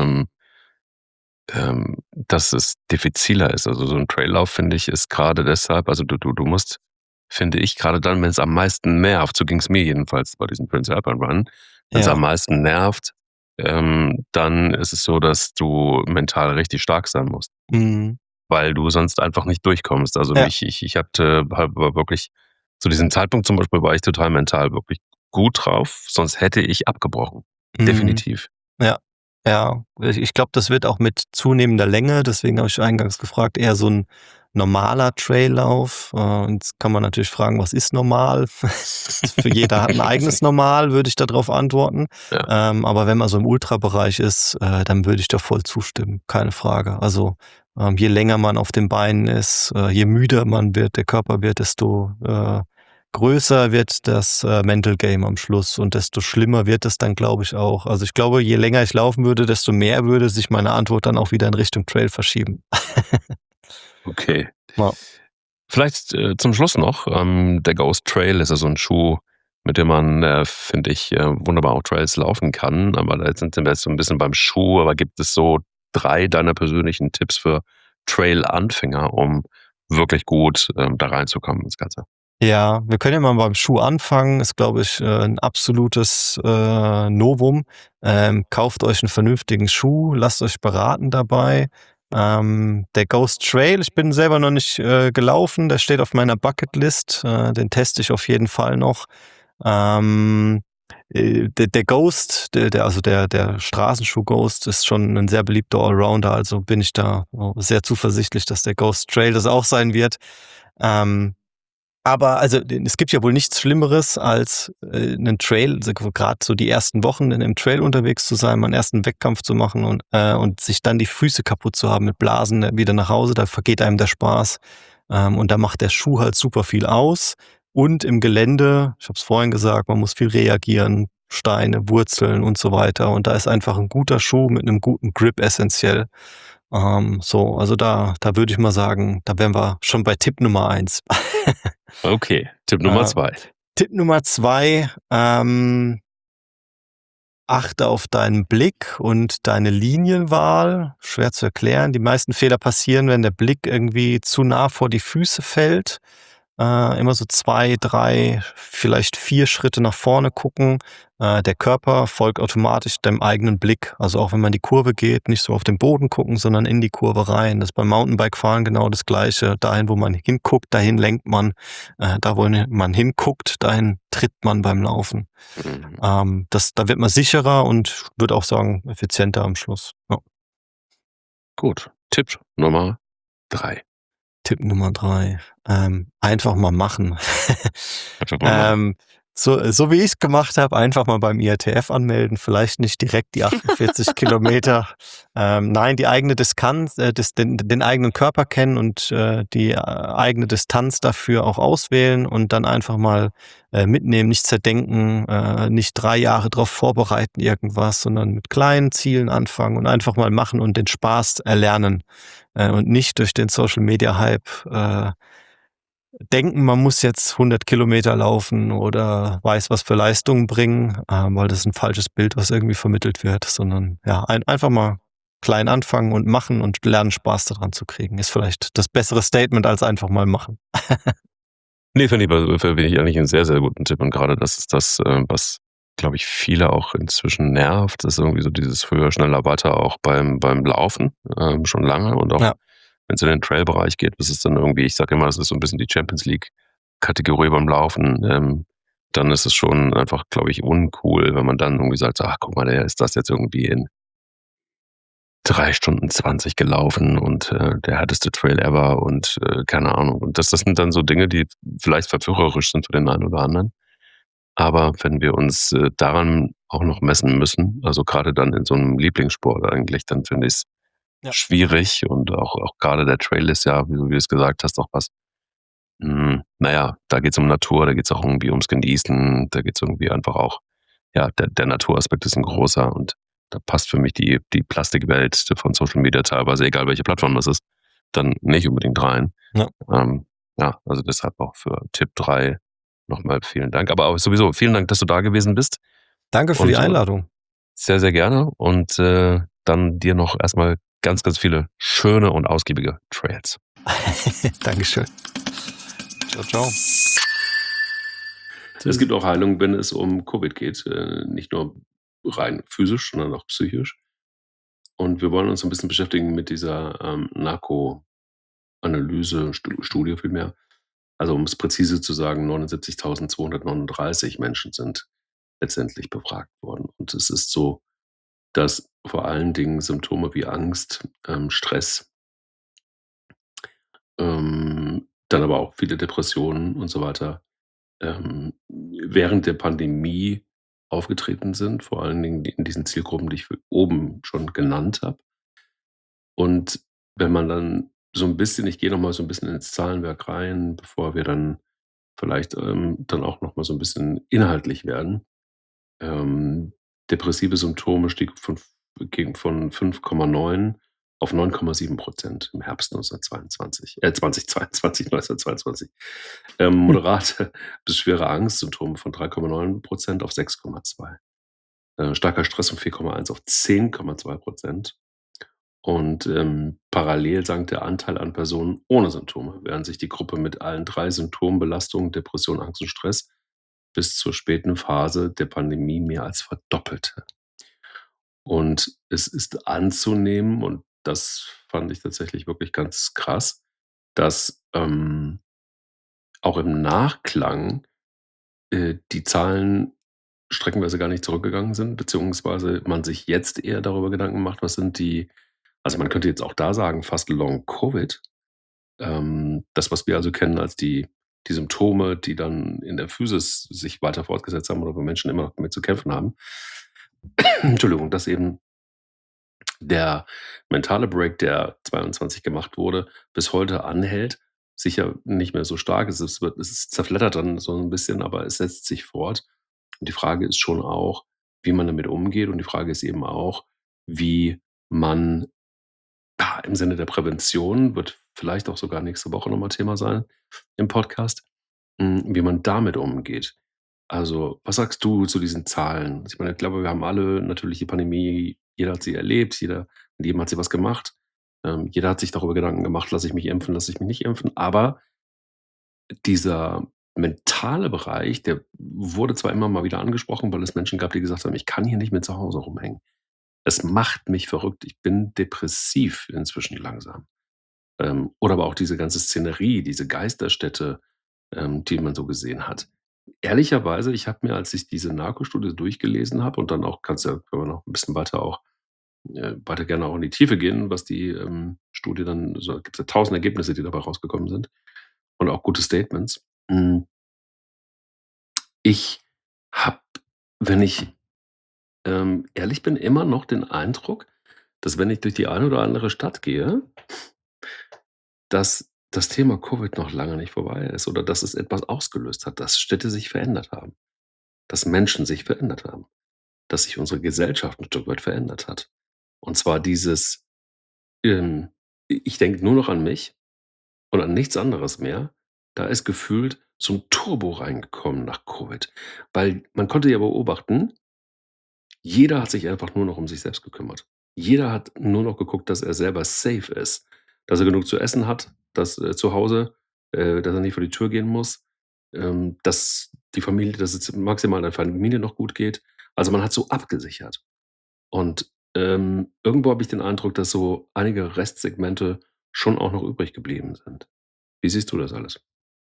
dass es diffiziler ist. Also so ein Traillauf, finde ich, ist gerade deshalb, also du musst, finde ich, gerade dann, wenn es am meisten nervt, so ging es mir jedenfalls bei diesem Prince Alpine Run, wenn es am Ja. meisten nervt, dann ist es so, dass du mental richtig stark sein musst, Mhm. weil du sonst einfach nicht durchkommst. Also Ja. ich hatte war wirklich, zu diesem Zeitpunkt zum Beispiel war ich total mental wirklich gut drauf, sonst hätte ich abgebrochen. Mhm. Definitiv. Ja. Ja, ich glaube, das wird auch mit zunehmender Länge, deswegen habe ich eingangs gefragt, eher so ein normaler Traillauf. Und jetzt kann man natürlich fragen, was ist normal? Für jeder hat ein eigenes Normal, würde ich da drauf antworten. Ja. Aber wenn man so im Ultrabereich ist, dann würde ich da voll zustimmen, keine Frage. Also, je länger man auf den Beinen ist, je müder man wird, der Körper wird, desto größer wird das Mental Game am Schluss und desto schlimmer wird es dann, glaube ich, auch. Also ich glaube, je länger ich laufen würde, desto mehr würde sich meine Antwort dann auch wieder in Richtung Trail verschieben. Okay. Ja. Vielleicht zum Schluss noch, der Ghost Trail ist ja so ein Schuh, mit dem man, finde ich, wunderbar auch Trails laufen kann. Aber da sind wir jetzt so ein bisschen beim Schuh. Aber gibt es so 3 deiner persönlichen Tipps für Trail-Anfänger, um wirklich gut da reinzukommen ins Ganze? Ja, wir können ja mal beim Schuh anfangen. Ist, glaube ich, 'n absolutes Novum. Kauft euch einen vernünftigen Schuh, lasst euch beraten dabei. Der Ghost Trail, ich bin selber noch nicht gelaufen, der steht auf meiner Bucketlist. Den teste ich auf jeden Fall noch. Ähm, der Ghost, der Straßenschuh Ghost ist schon ein sehr beliebter Allrounder, also bin ich da sehr zuversichtlich, dass der Ghost Trail das auch sein wird. Ähm aber also, es gibt ja wohl nichts Schlimmeres als 'nen Trail, also grad so die ersten Wochen in 'nem Trail unterwegs zu sein, mal 'n ersten Wettkampf zu machen und sich dann die Füße kaputt zu haben mit Blasen wieder nach Hause, da vergeht einem der Spaß. Und da macht der Schuh halt super viel aus. Und im Gelände, ich habe es vorhin gesagt, man muss viel reagieren, Steine, Wurzeln und so weiter. Und da ist einfach 'n guter Schuh mit 'nem guten Grip essenziell. So, also da würde ich mal sagen, da wären wir schon bei Tipp Nummer 1. Okay, Tipp Nummer Äh, 2. Tipp Nummer 2: achte auf deinen Blick und deine Linienwahl. Schwer zu erklären. Die meisten Fehler passieren, wenn der Blick irgendwie zu nah vor die Füße fällt. Immer so 2, 3, vielleicht 4 Schritte nach vorne gucken. Der Körper folgt automatisch deinem eigenen Blick. Also auch wenn man die Kurve geht, nicht so auf den Boden gucken, sondern in die Kurve rein. Das ist beim Mountainbike-Fahren genau das Gleiche. Dahin, wo man hinguckt, dahin lenkt man. Da, wo man hinguckt, dahin tritt man beim Laufen. Mhm. Da wird man sicherer und würde auch sagen, effizienter am Schluss. Ja. Gut. Tipp Nummer 3. Tipp Nummer 3: einfach mal machen. Einfach mal machen. So wie ich's gemacht habe, einfach mal beim IATF anmelden, vielleicht nicht direkt die 48 Kilometer. Nein, die eigene Distanz, den eigenen Körper kennen und die eigene Distanz dafür auch auswählen und dann einfach mal mitnehmen, nicht zerdenken, nicht 3 Jahre drauf vorbereiten irgendwas, sondern mit kleinen Zielen anfangen und einfach mal machen und den Spaß erlernen. Und nicht durch den Social-Media-Hype denken, man muss jetzt 100 Kilometer laufen oder weiß was für Leistungen bringen, weil das ist ein falsches Bild, was irgendwie vermittelt wird, sondern ja, einfach mal klein anfangen und machen und lernen, Spaß daran zu kriegen, ist vielleicht das bessere Statement als einfach mal machen. Ne, finde ich eigentlich 'n sehr, sehr guten Tipp, und grade das ist das, was, glaube ich, viele auch inzwischen nervt, ist irgendwie so dieses höher, schneller, weiter auch beim Laufen, schon lange, und auch Ja. wenn's in den Trail-Bereich geht, ist es dann irgendwie, ich sage immer, das ist so 'n bisschen die Champions-League-Kategorie beim Laufen. Dann ist es schon einfach, glaube ich, uncool, wenn man dann irgendwie sagt: „Ach, guck mal, der ist das jetzt irgendwie in 3 Stunden 20 gelaufen und der härteste Trail ever und keine Ahnung." Und das sind dann so Dinge, die vielleicht verführerisch sind für den einen oder anderen. Aber wenn wir uns daran auch noch messen müssen, also gerade dann in so einem Lieblingssport eigentlich, dann finde ich's Ja. schwierig und auch gerade der Trail ist ja, wie du es gesagt hast, auch was. Naja, da geht's um Natur, da geht's auch irgendwie ums Genießen, da geht's irgendwie einfach auch, ja, der Naturaspekt ist ein großer und da passt für mich die Plastikwelt von Social Media teilweise, egal welche Plattform das ist, dann nicht unbedingt rein. Ja. Ja, also deshalb auch für Tipp 3 nochmal vielen Dank. Aber auch sowieso vielen Dank, dass du da gewesen bist Danke für die und Einladung. sehr, sehr gerne und dann dir noch erstmal ganz, ganz viele schöne und ausgiebige Trails. Dankeschön. Ciao, ciao. Es gibt auch Heilung, wenn es um Covid geht, nicht nur rein physisch, sondern auch psychisch. Und wir wollen uns so ein bisschen beschäftigen mit dieser Narko-Analyse, Studie vielmehr. Also um es präzise zu sagen, 79.239 Menschen sind letztendlich befragt worden. Und es ist so, dass vor allen Dingen Symptome wie Angst, Stress, dann aber auch viele Depressionen und so weiter während der Pandemie aufgetreten sind, vor allen Dingen in diesen Zielgruppen, die ich oben schon genannt habe. Und wenn man dann so ein bisschen, ich gehe noch mal so ein bisschen ins Zahlenwerk rein, bevor wir dann vielleicht dann auch noch mal so ein bisschen inhaltlich werden. Ähm, Depressive Symptome von 5,9 auf 9,7% im Herbst 1922. Moderate bis schwere Angstsymptome von 3,9% auf 6,2. Starker Stress von 4,1 auf 10,2%. Und parallel sank der Anteil an Personen ohne Symptome, während sich die Gruppe mit allen 3 Symptomen Belastung, Depression, Angst und Stress bis zur späten Phase der Pandemie mehr als verdoppelte. Und es ist anzunehmen, und das fand ich tatsächlich wirklich ganz krass, dass auch im Nachklang die Zahlen streckenweise gar nicht zurückgegangen sind, beziehungsweise man sich jetzt eher darüber Gedanken macht, was sind also man könnte jetzt auch da sagen, fast Long Covid. Das, was wir also kennen als die Symptome, die dann in der Physis sich weiter fortgesetzt haben oder wo Menschen immer noch damit zu kämpfen haben. Entschuldigung, dass eben der mentale Break, der 22 gemacht wurde, bis heute anhält, sicher nicht mehr so stark ist. Es zerfleddert dann so ein bisschen, aber es setzt sich fort. Und die Frage ist schon auch, wie man damit umgeht. Und die Frage ist eben auch, wie man im Sinne der Prävention, wird vielleicht auch sogar nächste Woche nochmal Thema sein im Podcast, wie man damit umgeht. Also, was sagst du zu diesen Zahlen? Ich meine, ich glaube, wir haben alle natürlich die Pandemie, jeder hat sie erlebt, mit jedem hat sie was gemacht. Jeder hat sich darüber Gedanken gemacht, lasse ich mich impfen, lasse ich mich nicht impfen. Aber dieser mentale Bereich, der wurde zwar immer mal wieder angesprochen, weil es Menschen gab, die gesagt haben, ich kann hier nicht mehr zu Hause rumhängen. Es macht mich verrückt. Ich bin depressiv inzwischen langsam. Oder aber auch diese ganze Szenerie, diese Geisterstädte, die man so gesehen hat. Ehrlicherweise, ich habe mir, als ich diese Narkostudie durchgelesen habe und dann auch können wir noch ein bisschen weiter gerne auch in die Tiefe gehen, was die Studie dann, so gibt es ja 1000 Ergebnisse, die dabei rausgekommen sind und auch gute Statements. Ich habe, wenn ich ehrlich bin, immer noch den Eindruck, dass wenn ich durch die eine oder andere Stadt gehe, dass das Thema Covid noch lange nicht vorbei ist oder dass es etwas ausgelöst hat, dass Städte sich verändert haben, dass Menschen sich verändert haben, dass sich unsere Gesellschaft ein Stück weit verändert hat. Und zwar dieses, ähm, ich denke nur noch an mich und an nichts anderes mehr. Da ist gefühlt so ein Turbo reingekommen nach Covid, weil man konnte ja beobachten, jeder hat sich einfach nur noch um sich selbst gekümmert. Jeder hat nur noch geguckt, dass er selber safe ist, dass er genug zu essen hat, dass zu Hause, dass er nicht vor die Tür gehen muss, dass dass es maximal der Familie noch gut geht. Also, man hat so abgesichert. Und, irgendwo habe ich den Eindruck, dass so einige Restsegmente schon auch noch übrig geblieben sind. Wie siehst du das alles?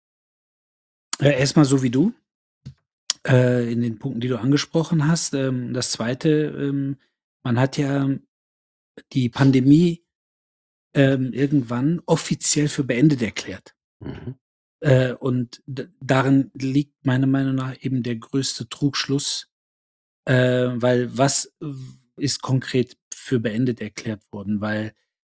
Erst so wie du, in den Punkten, die du angesprochen hast. Das Zweite, man hat ja die Pandemie, irgendwann offiziell für beendet erklärt. Mhm. Und darin liegt meiner Meinung nach eben der größte Trugschluss, weil was ist konkret für beendet erklärt worden? Weil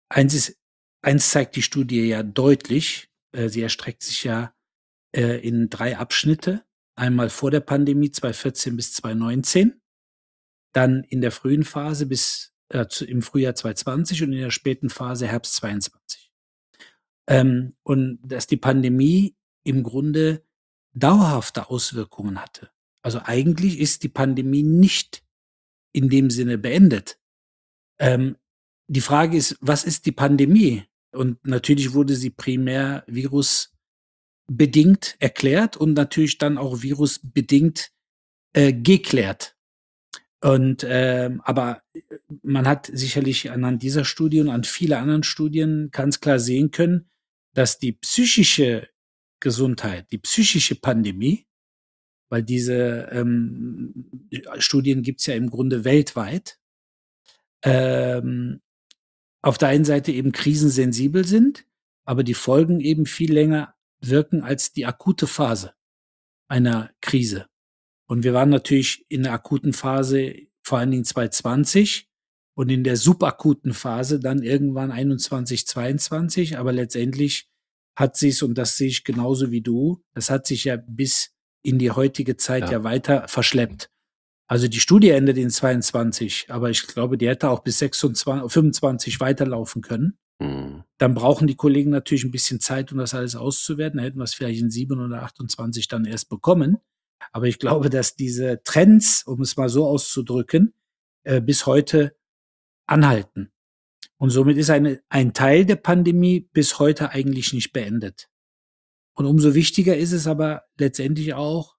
eins zeigt die Studie ja deutlich, sie erstreckt sich ja in 3 Abschnitte. Einmal vor der Pandemie 2014 bis 2019, dann in der frühen Phase bis im Frühjahr 2020 und in der späten Phase Herbst 22. Und dass die Pandemie im Grunde dauerhafte Auswirkungen hatte. Also eigentlich ist die Pandemie nicht in dem Sinne beendet. Ähm, Die Frage ist, was ist die Pandemie? Und natürlich wurde sie primär virusbedingt erklärt und natürlich dann auch virusbedingt geklärt. Und aber man hat sicherlich anhand dieser Studie und an viele anderen Studien ganz klar sehen können, dass die psychische Gesundheit, die psychische Pandemie, weil diese Studien gibt's ja im Grunde weltweit, ähm, auf der einen Seite eben krisensensibel sind, aber die Folgen eben viel länger wirken als die akute Phase einer Krise. Und wir waren natürlich in der akuten Phase vor allen Dingen 2020 und in der subakuten Phase dann irgendwann 21, 22. Aber letztendlich hat sich's, und das sehe ich genauso wie du, das hat sich ja bis in die heutige Zeit Ja. ja weiter verschleppt. Also die Studie endet in 22, aber ich glaube, die hätte auch bis 26, 25 weiterlaufen können. Mhm. Dann brauchen die Kollegen natürlich ein bisschen Zeit, um das alles auszuwerten. Dann hätten wir es vielleicht in 7 oder 28 dann erst bekommen. Aber ich glaube, dass diese Trends, um es mal so auszudrücken, bis heute anhalten. Und somit ist ein Teil der Pandemie bis heute eigentlich nicht beendet. Und umso wichtiger ist es aber letztendlich auch,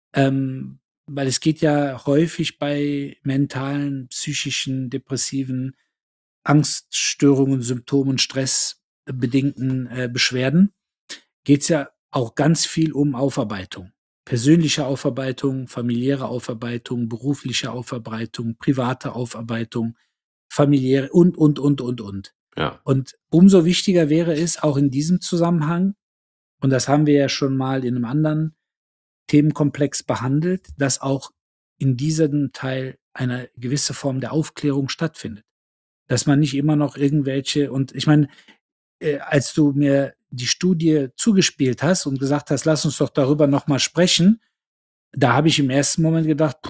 weil es geht ja häufig bei mentalen, psychischen, depressiven Angststörungen, Symptomen, stressbedingten Beschwerden, geht es ja auch ganz viel um Aufarbeitung. Persönliche Aufarbeitung, familiäre Aufarbeitung, berufliche Aufarbeitung, private Aufarbeitung, familiäre und. Ja. Und umso wichtiger wäre es auch in diesem Zusammenhang, und das haben wir ja schon mal in einem anderen Themenkomplex behandelt, dass auch in diesem Teil eine gewisse Form der Aufklärung stattfindet. Dass man nicht immer noch irgendwelche, und ich meine, als du mir die Studie zugespielt hast und gesagt hast, lass uns doch darüber noch mal sprechen, da habe ich im ersten Moment gedacht,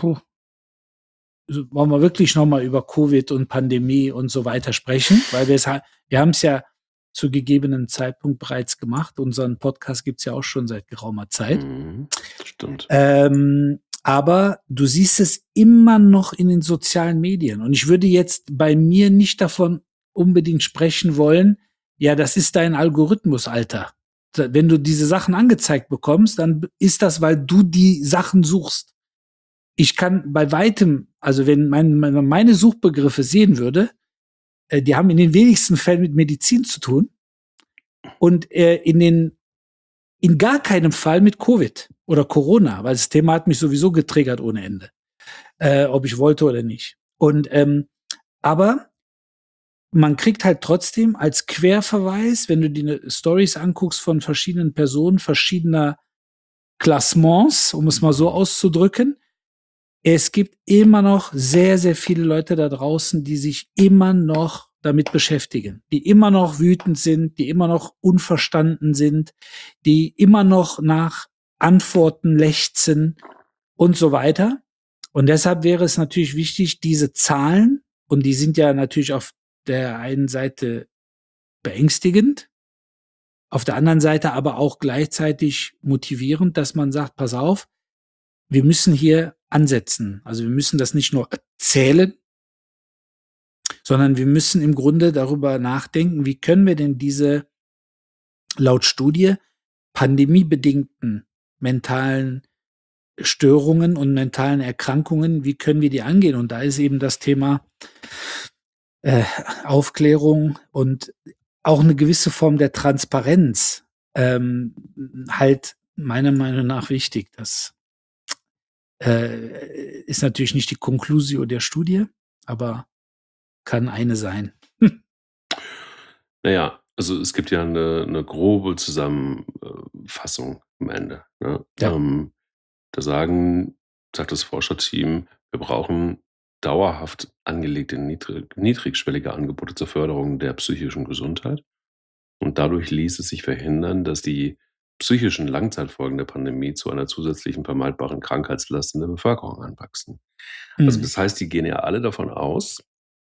wollen wir wirklich noch mal über Covid und Pandemie und so weiter sprechen? Weil wir haben es ja zu gegebenen Zeitpunkt bereits gemacht. Unseren Podcast gibt's ja auch schon seit geraumer Zeit. Mhm. Stimmt. Aber du siehst es immer noch in den sozialen Medien. Und ich würde jetzt bei mir nicht davon unbedingt sprechen wollen, ja, das ist dein Algorithmus, Alter. Wenn du diese Sachen angezeigt bekommst, dann ist das, weil du die Sachen suchst. Ich kann bei weitem, also wenn man meine Suchbegriffe sehen würde, die haben in den wenigsten Fällen mit Medizin zu tun und in gar keinem Fall mit Covid oder Corona, weil das Thema hat mich sowieso getriggert ohne Ende, ob ich wollte oder nicht. Und aber man kriegt halt trotzdem als Querverweis, wenn du die Stories anguckst von verschiedenen Personen, verschiedener Klassements, um es mal so auszudrücken, es gibt immer noch sehr, sehr viele Leute da draußen, die sich immer noch damit beschäftigen, die immer noch wütend sind, die immer noch unverstanden sind, die immer noch nach Antworten lechzen und so weiter. Und deshalb wäre es natürlich wichtig, diese Zahlen, und die sind ja natürlich auf der einen Seite beängstigend, auf der anderen Seite aber auch gleichzeitig motivierend, dass man sagt, pass auf, wir müssen hier ansetzen. Also wir müssen das nicht nur zählen, sondern wir müssen im Grunde darüber nachdenken, wie können wir denn diese laut Studie pandemiebedingten mentalen Störungen und mentalen Erkrankungen, wie können wir die angehen? Und da ist eben das Thema Aufklärung und auch eine gewisse Form der Transparenz halt meiner Meinung nach wichtig. Das ist natürlich nicht die Conclusio der Studie, aber kann eine sein. Naja, also es gibt ja eine grobe Zusammenfassung am Ende. Ne? Ja. Da sagt das Forscherteam, wir brauchen dauerhaft angelegte niedrigschwellige Angebote zur Förderung der psychischen Gesundheit. Und dadurch ließ es sich verhindern, dass die psychischen Langzeitfolgen der Pandemie zu einer zusätzlichen vermeidbaren Krankheitslast in der Bevölkerung anwachsen. Also Mhm. das heißt, die gehen ja alle davon aus,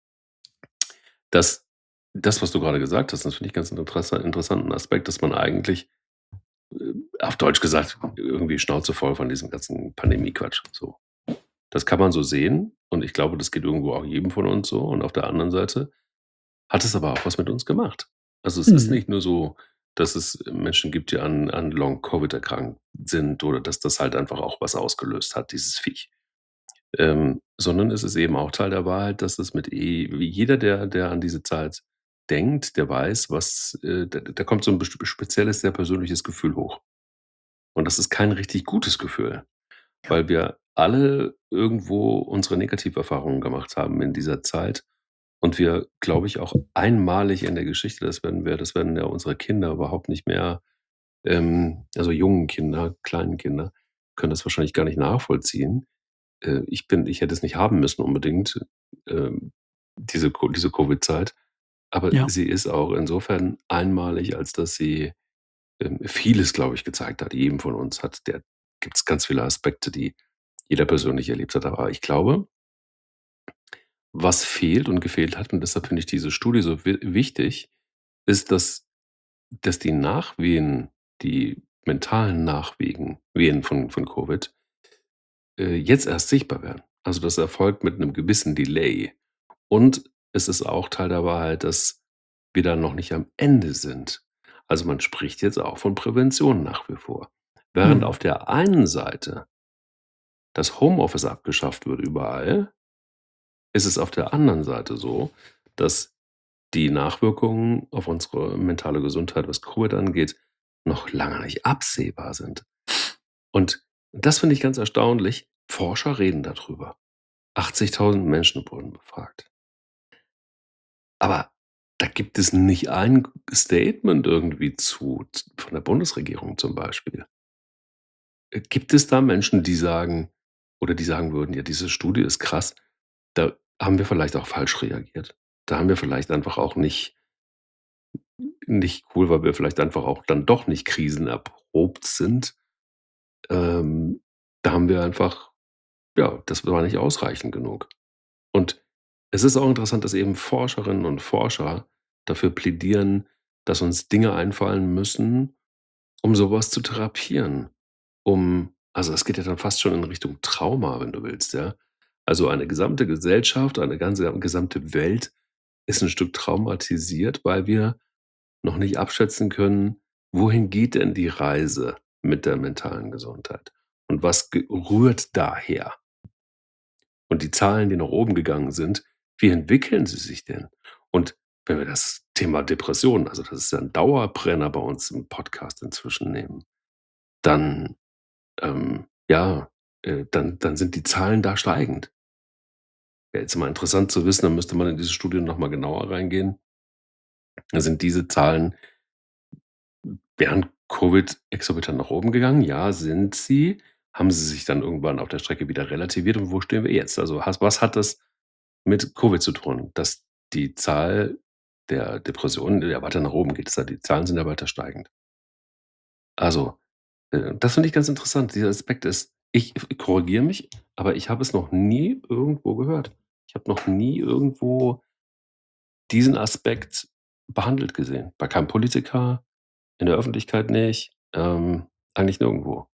dass das, was du gerade gesagt hast, das finde ich ganz interessanten Aspekt, dass man eigentlich, auf Deutsch gesagt, irgendwie Schnauze voll von diesem ganzen Pandemie-Quatsch, so. Das kann man so sehen und ich glaube, das geht irgendwo auch jedem von uns so und auf der anderen Seite hat es aber auch was mit uns gemacht. Also, es ist Mhm. nicht nur so, dass es Menschen gibt, die an Long-Covid erkrankt sind oder dass das halt einfach auch was ausgelöst hat, dieses Viech. Sondern es ist eben auch Teil der Wahrheit, dass es mit wie jeder, der an diese Zeit denkt, der weiß, was da kommt so ein spezielles, sehr persönliches Gefühl hoch. Und das ist kein richtig gutes Gefühl, Ja. weil wir alle irgendwo unsere Negativerfahrungen gemacht haben in dieser Zeit und wir, glaube ich, auch einmalig in der Geschichte, das werden ja unsere Kinder überhaupt nicht mehr, also jungen Kinder, kleinen Kinder, können das wahrscheinlich gar nicht nachvollziehen. Ich hätte es nicht haben müssen unbedingt, diese Covid-Zeit, aber Ja. sie ist auch insofern einmalig, als dass sie, vieles, glaube ich, gezeigt hat. Jedem von uns gibt es ganz viele Aspekte, die jeder persönlich erlebt hat. Aber ich glaube, was fehlt und gefehlt hat, und deshalb finde ich diese Studie so wichtig, ist, dass die Nachwehen, die mentalen Wehen von Covid, jetzt erst sichtbar werden. Also, das erfolgt mit einem gewissen Delay. Und es ist auch Teil der Wahrheit, dass wir da noch nicht am Ende sind. Also, man spricht jetzt auch von Prävention nach wie vor. Während Mhm. auf der einen Seite das Homeoffice abgeschafft wird überall, ist es auf der anderen Seite so, dass die Nachwirkungen auf unsere mentale Gesundheit, was Covid angeht, noch lange nicht absehbar sind. Und das finde ich ganz erstaunlich. Forscher reden darüber. 80.000 Menschen wurden befragt. Aber da gibt es nicht ein Statement irgendwie von der Bundesregierung zum Beispiel. Gibt es da Menschen, die sagen oder die sagen würden: „Ja, diese Studie ist krass, da haben wir vielleicht auch falsch reagiert. Da haben wir vielleicht einfach auch nicht cool, weil wir vielleicht einfach auch dann doch nicht krisenerprobt sind. Ähm, Da haben wir einfach ja, das war nicht ausreichend genug.“ Und es ist auch interessant, dass eben Forscherinnen und Forscher dafür plädieren, dass uns Dinge einfallen müssen, um sowas zu therapieren. Also, es geht ja dann fast schon in Richtung Trauma, wenn du willst, ja? Also, eine gesamte Gesellschaft, eine ganze gesamte Welt ist ein Stück traumatisiert, weil wir noch nicht abschätzen können, wohin geht denn die Reise mit der mentalen Gesundheit? Und was rührt daher? Und die Zahlen, die nach oben gegangen sind, wie entwickeln sie sich denn? Und wenn wir das Thema Depression, also das ist ja 'n Dauerbrenner bei uns im Podcast inzwischen nehmen, dann, ja, dann sind die Zahlen da steigend. Wäre jetzt mal interessant zu wissen, dann müsste man in diese Studie noch mal genauer reingehen. Da sind diese Zahlen während Covid exorbitant nach oben gegangen? Ja, sind sie. Haben sie sich dann irgendwann auf der Strecke wieder relativiert und wo stehen wir jetzt? Also, was hat das mit Covid zu tun, dass die Zahl der Depressionen ja weiter nach oben geht? Die Zahlen sind ja weiter steigend. Also, das finde ich ganz interessant. Dieser Aspekt ist ich korrigiere mich, aber ich habe es noch nie irgendwo gehört. Ich habe noch nie irgendwo diesen Aspekt behandelt gesehen. Bei keinem Politiker, in der Öffentlichkeit nicht, eigentlich nirgendwo.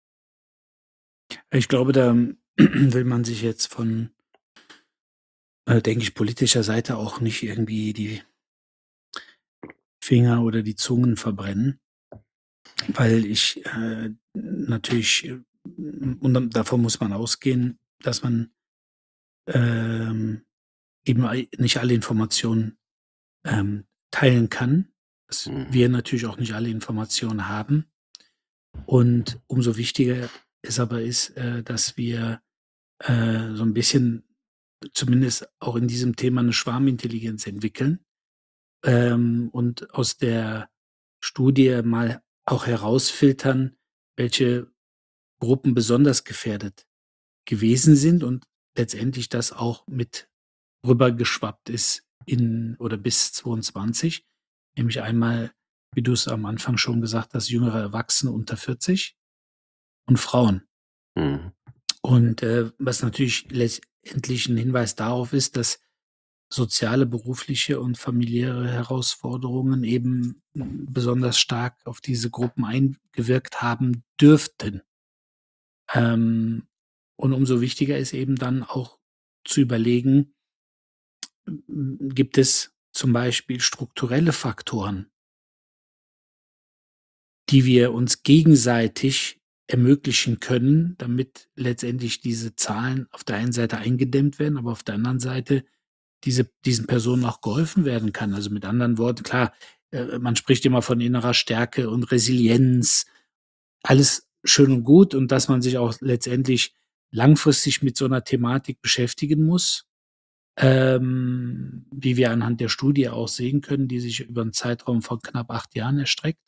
Ich glaube, da will man sich jetzt von, denke ich, politischer Seite auch nicht irgendwie die Finger oder die Zungen verbrennen, weil ich, natürlich, und dann davon muss man ausgehen, dass man, ähm, eben nicht alle Informationen, teilen kann, dass Mhm. wir natürlich auch nicht alle Informationen haben. Und umso wichtiger es aber ist, dass wir, so ein bisschen zumindest auch in diesem Thema eine Schwarmintelligenz entwickeln, und aus der Studie mal auch herausfiltern, welche Gruppen besonders gefährdet gewesen sind und letztendlich das auch mit rübergeschwappt ist oder bis 22, nämlich einmal, wie du es am Anfang schon gesagt hast, jüngere Erwachsene unter 40 und Frauen. Mhm. Und, was natürlich letztendlich ein Hinweis darauf ist, dass soziale, berufliche und familiäre Herausforderungen eben, besonders stark auf diese Gruppen eingewirkt haben dürften. Ähm, und umso wichtiger ist eben dann auch zu überlegen, gibt es zum Beispiel strukturelle Faktoren, die wir uns gegenseitig ermöglichen können, damit letztendlich diese Zahlen auf der einen Seite eingedämmt werden, aber auf der anderen Seite diesen Personen auch geholfen werden kann. Also, mit anderen Worten, klar, man spricht immer von innerer Stärke und Resilienz, alles schön und gut und dass man sich auch letztendlich langfristig mit so einer Thematik beschäftigen muss, wie wir anhand der Studie auch sehen können, die sich über einen Zeitraum von knapp 8 Jahren erstreckt.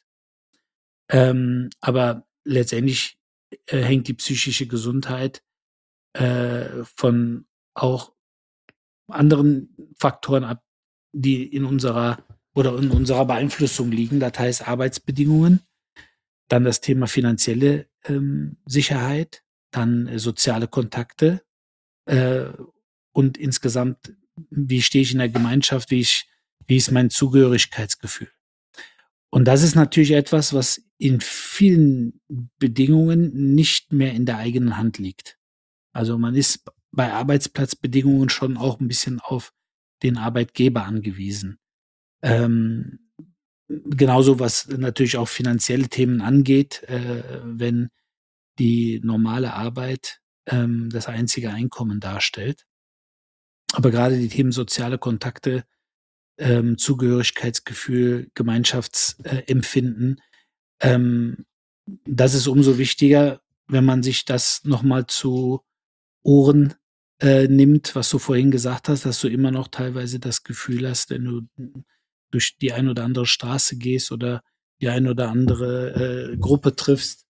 Aber letztendlich, hängt die psychische Gesundheit, von auch anderen Faktoren ab, die in unserer Beeinflussung liegen. Das heißt Arbeitsbedingungen, dann das Thema finanzielle, Sicherheit, dann, soziale Kontakte, äh, und insgesamt, wie stehe ich in der Gemeinschaft, wie ist mein Zugehörigkeitsgefühl? Und das ist natürlich etwas, was in vielen Bedingungen nicht mehr in der eigenen Hand liegt. Also, man ist bei Arbeitsplatzbedingungen schon auch 'n bisschen auf den Arbeitgeber angewiesen. Ähm, genauso was natürlich auch finanzielle Themen angeht, wenn die normale Arbeit, das einzige Einkommen darstellt. Aber grade die Themen soziale Kontakte, Zugehörigkeitsgefühl, Gemeinschaftsempfinden, ähm, das ist umso wichtiger, wenn man sich das noch mal zu Ohren, nimmt, was du vorhin gesagt hast, dass du immer noch teilweise das Gefühl hast, wenn du, durch die ein oder andere Straße gehst oder die ein oder andere, Gruppe triffst,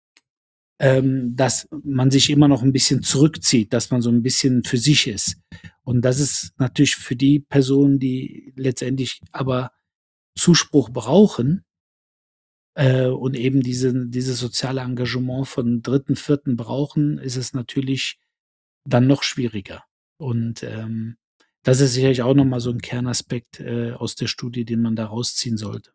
dass man sich immer noch ein bisschen zurückzieht, dass man so ein bisschen für sich ist. Und das ist natürlich für die Personen, die letztendlich aber Zuspruch brauchen, und eben dieses soziale Engagement von Dritten, Vierten brauchen, ist es natürlich dann noch schwieriger. Und, das ist sicherlich auch noch mal so 'n Kernaspekt, aus der Studie, den man da rausziehen sollte.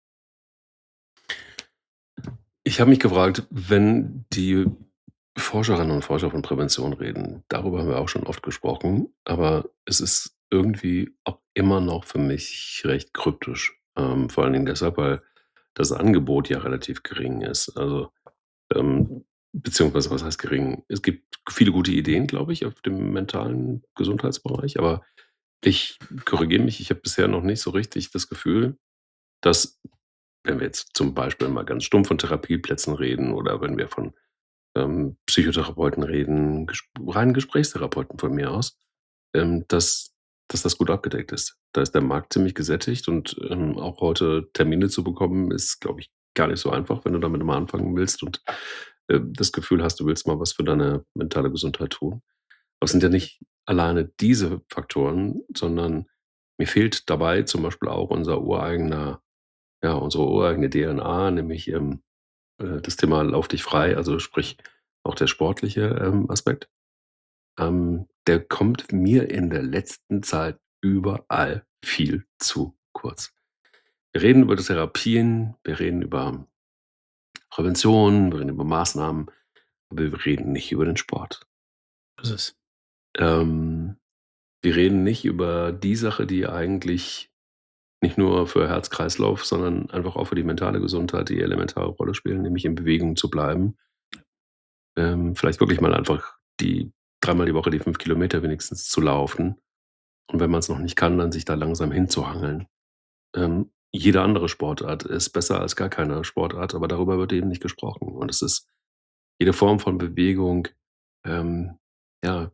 Ich habe mich gefragt, wenn die Forscherinnen und Forscher von Prävention reden, darüber haben wir auch schon oft gesprochen, aber es ist irgendwie auch immer noch für mich recht kryptisch. Vor allen Dingen deshalb, weil das Angebot ja relativ gering ist. Also, beziehungsweise was heißt gering? Es gibt viele gute Ideen, glaube ich, auf dem mentalen Gesundheitsbereich, aber ich korrigiere mich, ich habe bisher noch nicht so richtig das Gefühl, dass, wenn wir jetzt zum Beispiel mal ganz stumpf von Therapieplätzen reden oder wenn wir von Psychotherapeuten reden, reinen Gesprächstherapeuten von mir aus, dass das gut abgedeckt ist. Da ist der Markt ziemlich gesättigt und, auch heute Termine zu bekommen, ist, glaube ich, gar nicht so einfach, wenn du damit mal anfangen willst und, das Gefühl hast, du willst mal was für deine mentale Gesundheit tun. Aber es sind ja nicht alleine diese Faktoren, sondern mir fehlt dabei zum Beispiel auch unsere ureigene DNA, nämlich, das Thema „Lauf dich frei“, also sprich auch der sportliche, Aspekt. Der kommt mir in der letzten Zeit überall viel zu kurz. Wir reden über die Therapien, wir reden über Prävention, wir reden über Maßnahmen, aber wir reden nicht über den Sport. So ist es. Ähm, wir reden nicht über die Sache, die eigentlich nicht nur für Herz-Kreislauf, sondern einfach auch für die mentale Gesundheit die elementare Rolle spielen, nämlich in Bewegung zu bleiben. Vielleicht wirklich mal einfach die dreimal die Woche die 5 Kilometer wenigstens zu laufen und wenn man es noch nicht kann, dann sich da langsam hinzuhangeln. Jede andere Sportart ist besser als gar keine Sportart, aber darüber wird eben nicht gesprochen. Und es ist jede Form von Bewegung, ähm, ja,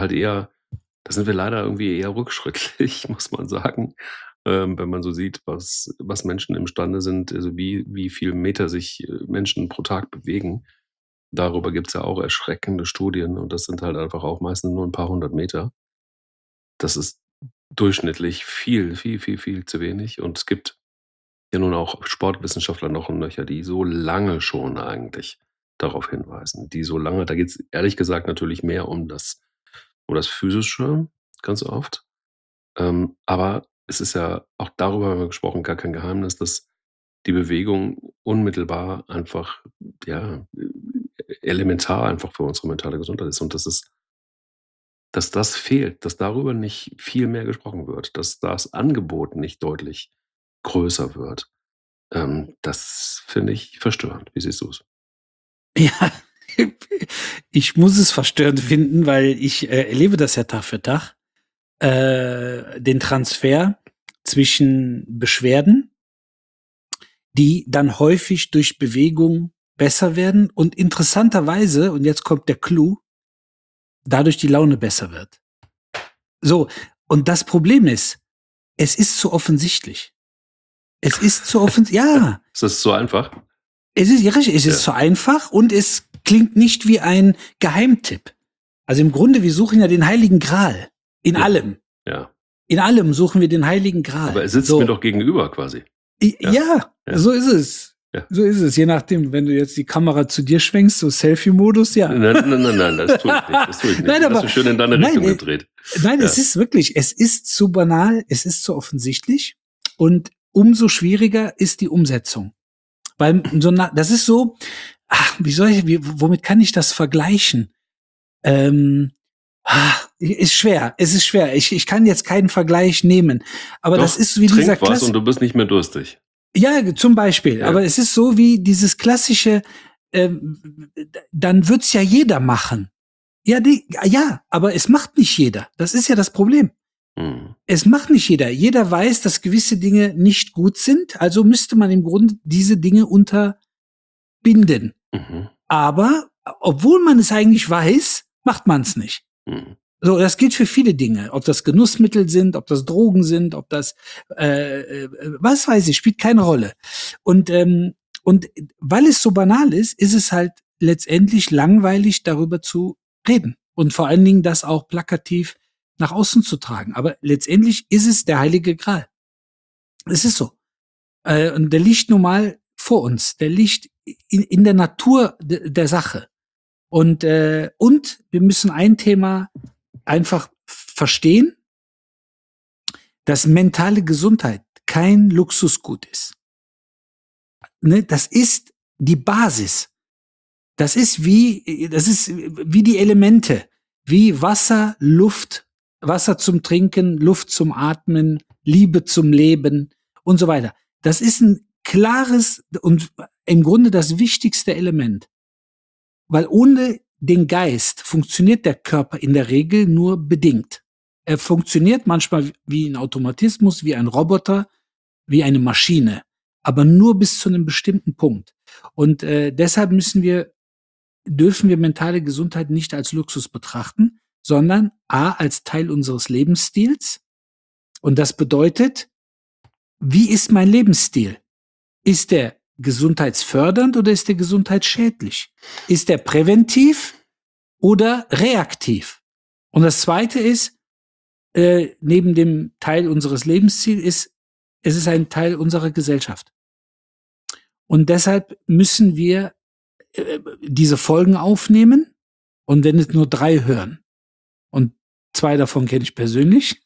da sind wir leider irgendwie eher rückschrittlich, muss man sagen, wenn man so sieht, was Menschen imstande sind, also wie viel Meter sich, Menschen pro Tag bewegen. darüber gibt es ja auch erschreckende Studien und das sind halt einfach auch meistens nur ein paar 100 Meter. Das ist durchschnittlich viel, viel, viel, viel zu wenig und es gibt ja nun auch Sportwissenschaftler noch und nöcher, die so lange schon eigentlich darauf hinweisen, die so lange da geht es ehrlich gesagt natürlich mehr um das Physische ganz oft. Aber es ist ja auch darüber haben wir gesprochen, gar kein Geheimnis, dass die Bewegung unmittelbar einfach, ja, elementar einfach für unsere mentale Gesundheit ist und dass das fehlt, dass darüber nicht viel mehr gesprochen wird, dass das Angebot nicht deutlich größer wird. Das finde ich verstörend. Wie siehst du's? Ja, ich muss es verstörend finden, weil ich erlebe das ja Tag für Tag. Den Transfer zwischen Beschwerden, die dann häufig durch Bewegung besser werden und interessanterweise, und jetzt kommt der Clou, dadurch die Laune besser wird. So, und das Problem ist, es ist zu offensichtlich. Es ist zu offensichtlich, ja. Ist das so einfach? Es ist, ja, richtig, es ist zu einfach und es klingt nicht wie ein Geheimtipp. Also im Grunde, wir suchen ja den Heiligen Gral. In allem. Ja. In allem suchen wir den Heiligen Gral. Aber er sitzt mir doch gegenüber quasi. Ja, so ist es. Ja. So ist es. Je nachdem, wenn du jetzt die Kamera zu dir schwenkst, so Selfie-Modus, ja. Nein, das tue ich nicht. Das tue ich nicht. Nein, aber, hast du schön in deine Richtung gedreht. Nein, es ist wirklich, es ist zu banal, es ist zu offensichtlich und umso schwieriger ist die Umsetzung. Weil das ist so, womit kann ich das vergleichen? Ist schwer. Es ist schwer. Ich kann jetzt keinen Vergleich nehmen. Aber doch, das ist wie dieser Trink was und du bist nicht mehr durstig. Ja, zum Beispiel. Ja. Aber es ist so wie dieses klassische, dann wird's ja jeder machen. Ja, aber es macht nicht jeder. Das ist ja das Problem. Es macht nicht jeder. Jeder weiß, dass gewisse Dinge nicht gut sind. Also müsste man im Grunde diese Dinge unterbinden. Aber obwohl man es eigentlich weiß, macht man es nicht. So, das gilt für viele Dinge. Ob das Genussmittel sind, ob das Drogen sind, ob das, was weiß ich, spielt keine Rolle. Und weil es so banal ist, ist es halt letztendlich langweilig, darüber zu reden. Und vor allen Dingen das auch plakativ nach außen zu tragen. Aber letztendlich ist es der Heilige Gral. Es ist so. Und der liegt nun mal vor uns. Der liegt in der Natur der Sache. Und wir müssen ein Thema einfach verstehen, dass mentale Gesundheit kein Luxusgut ist. Ne? Das ist die Basis. Das ist wie die Elemente, wie Wasser, Luft, Wasser zum Trinken, Luft zum Atmen, Liebe zum Leben und so weiter. Das ist ein klares und im Grunde das wichtigste Element. Weil ohne den Geist funktioniert der Körper in der Regel nur bedingt. Er funktioniert manchmal wie ein Automatismus, wie ein Roboter, wie eine Maschine, aber nur bis zu einem bestimmten Punkt. Und deshalb dürfen wir mentale Gesundheit nicht als Luxus betrachten, sondern als Teil unseres Lebensstils. Und das bedeutet, wie ist mein Lebensstil? Ist der gesundheitsfördernd oder ist der gesundheitsschädlich? Ist der präventiv oder reaktiv? Und das Zweite ist, neben dem Teil unseres Lebensstils es ist ein Teil unserer Gesellschaft. Und deshalb müssen wir diese Folgen aufnehmen und wenn es nur 3 hören und 2 davon kenne ich persönlich,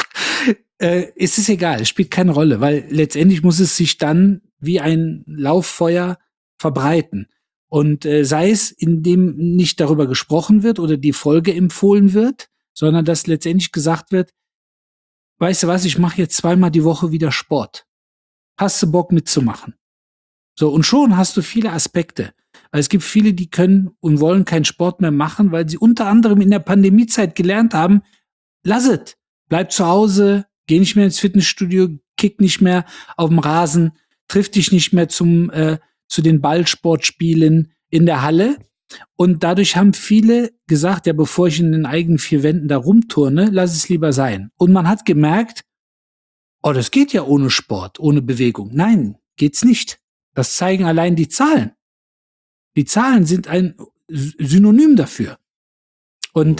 ist es egal, es spielt keine Rolle, weil letztendlich muss es sich dann wie ein Lauffeuer verbreiten. Und sei es, indem nicht darüber gesprochen wird oder die Folge empfohlen wird, sondern dass letztendlich gesagt wird, weißt du was, ich mache jetzt 2-mal die Woche wieder Sport. Hast du Bock mitzumachen? So, und schon hast du viele Aspekte. Weil es gibt viele, die können und wollen keinen Sport mehr machen, weil sie unter anderem in der Pandemiezeit gelernt haben, lass es, bleib zu Hause, geh nicht mehr ins Fitnessstudio, kick nicht mehr auf dem Rasen, triff dich nicht mehr zu den Ballsportspielen in der Halle. Und dadurch haben viele gesagt, ja, bevor ich in den eigenen 4 Wänden da rumturne, lass es lieber sein. Und man hat gemerkt, oh, das geht ja ohne Sport, ohne Bewegung. Nein, geht's nicht. Das zeigen allein die Zahlen. Die Zahlen sind ein Synonym dafür. Und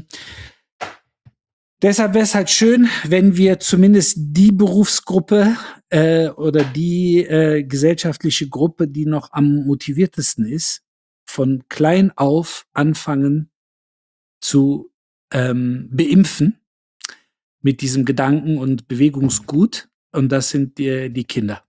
deshalb wäre es halt schön, wenn wir zumindest die Berufsgruppe oder die gesellschaftliche Gruppe, die noch am motiviertesten ist, von klein auf anfangen zu beimpfen mit diesem Gedanken- und Bewegungsgut. Und das sind die Kinder.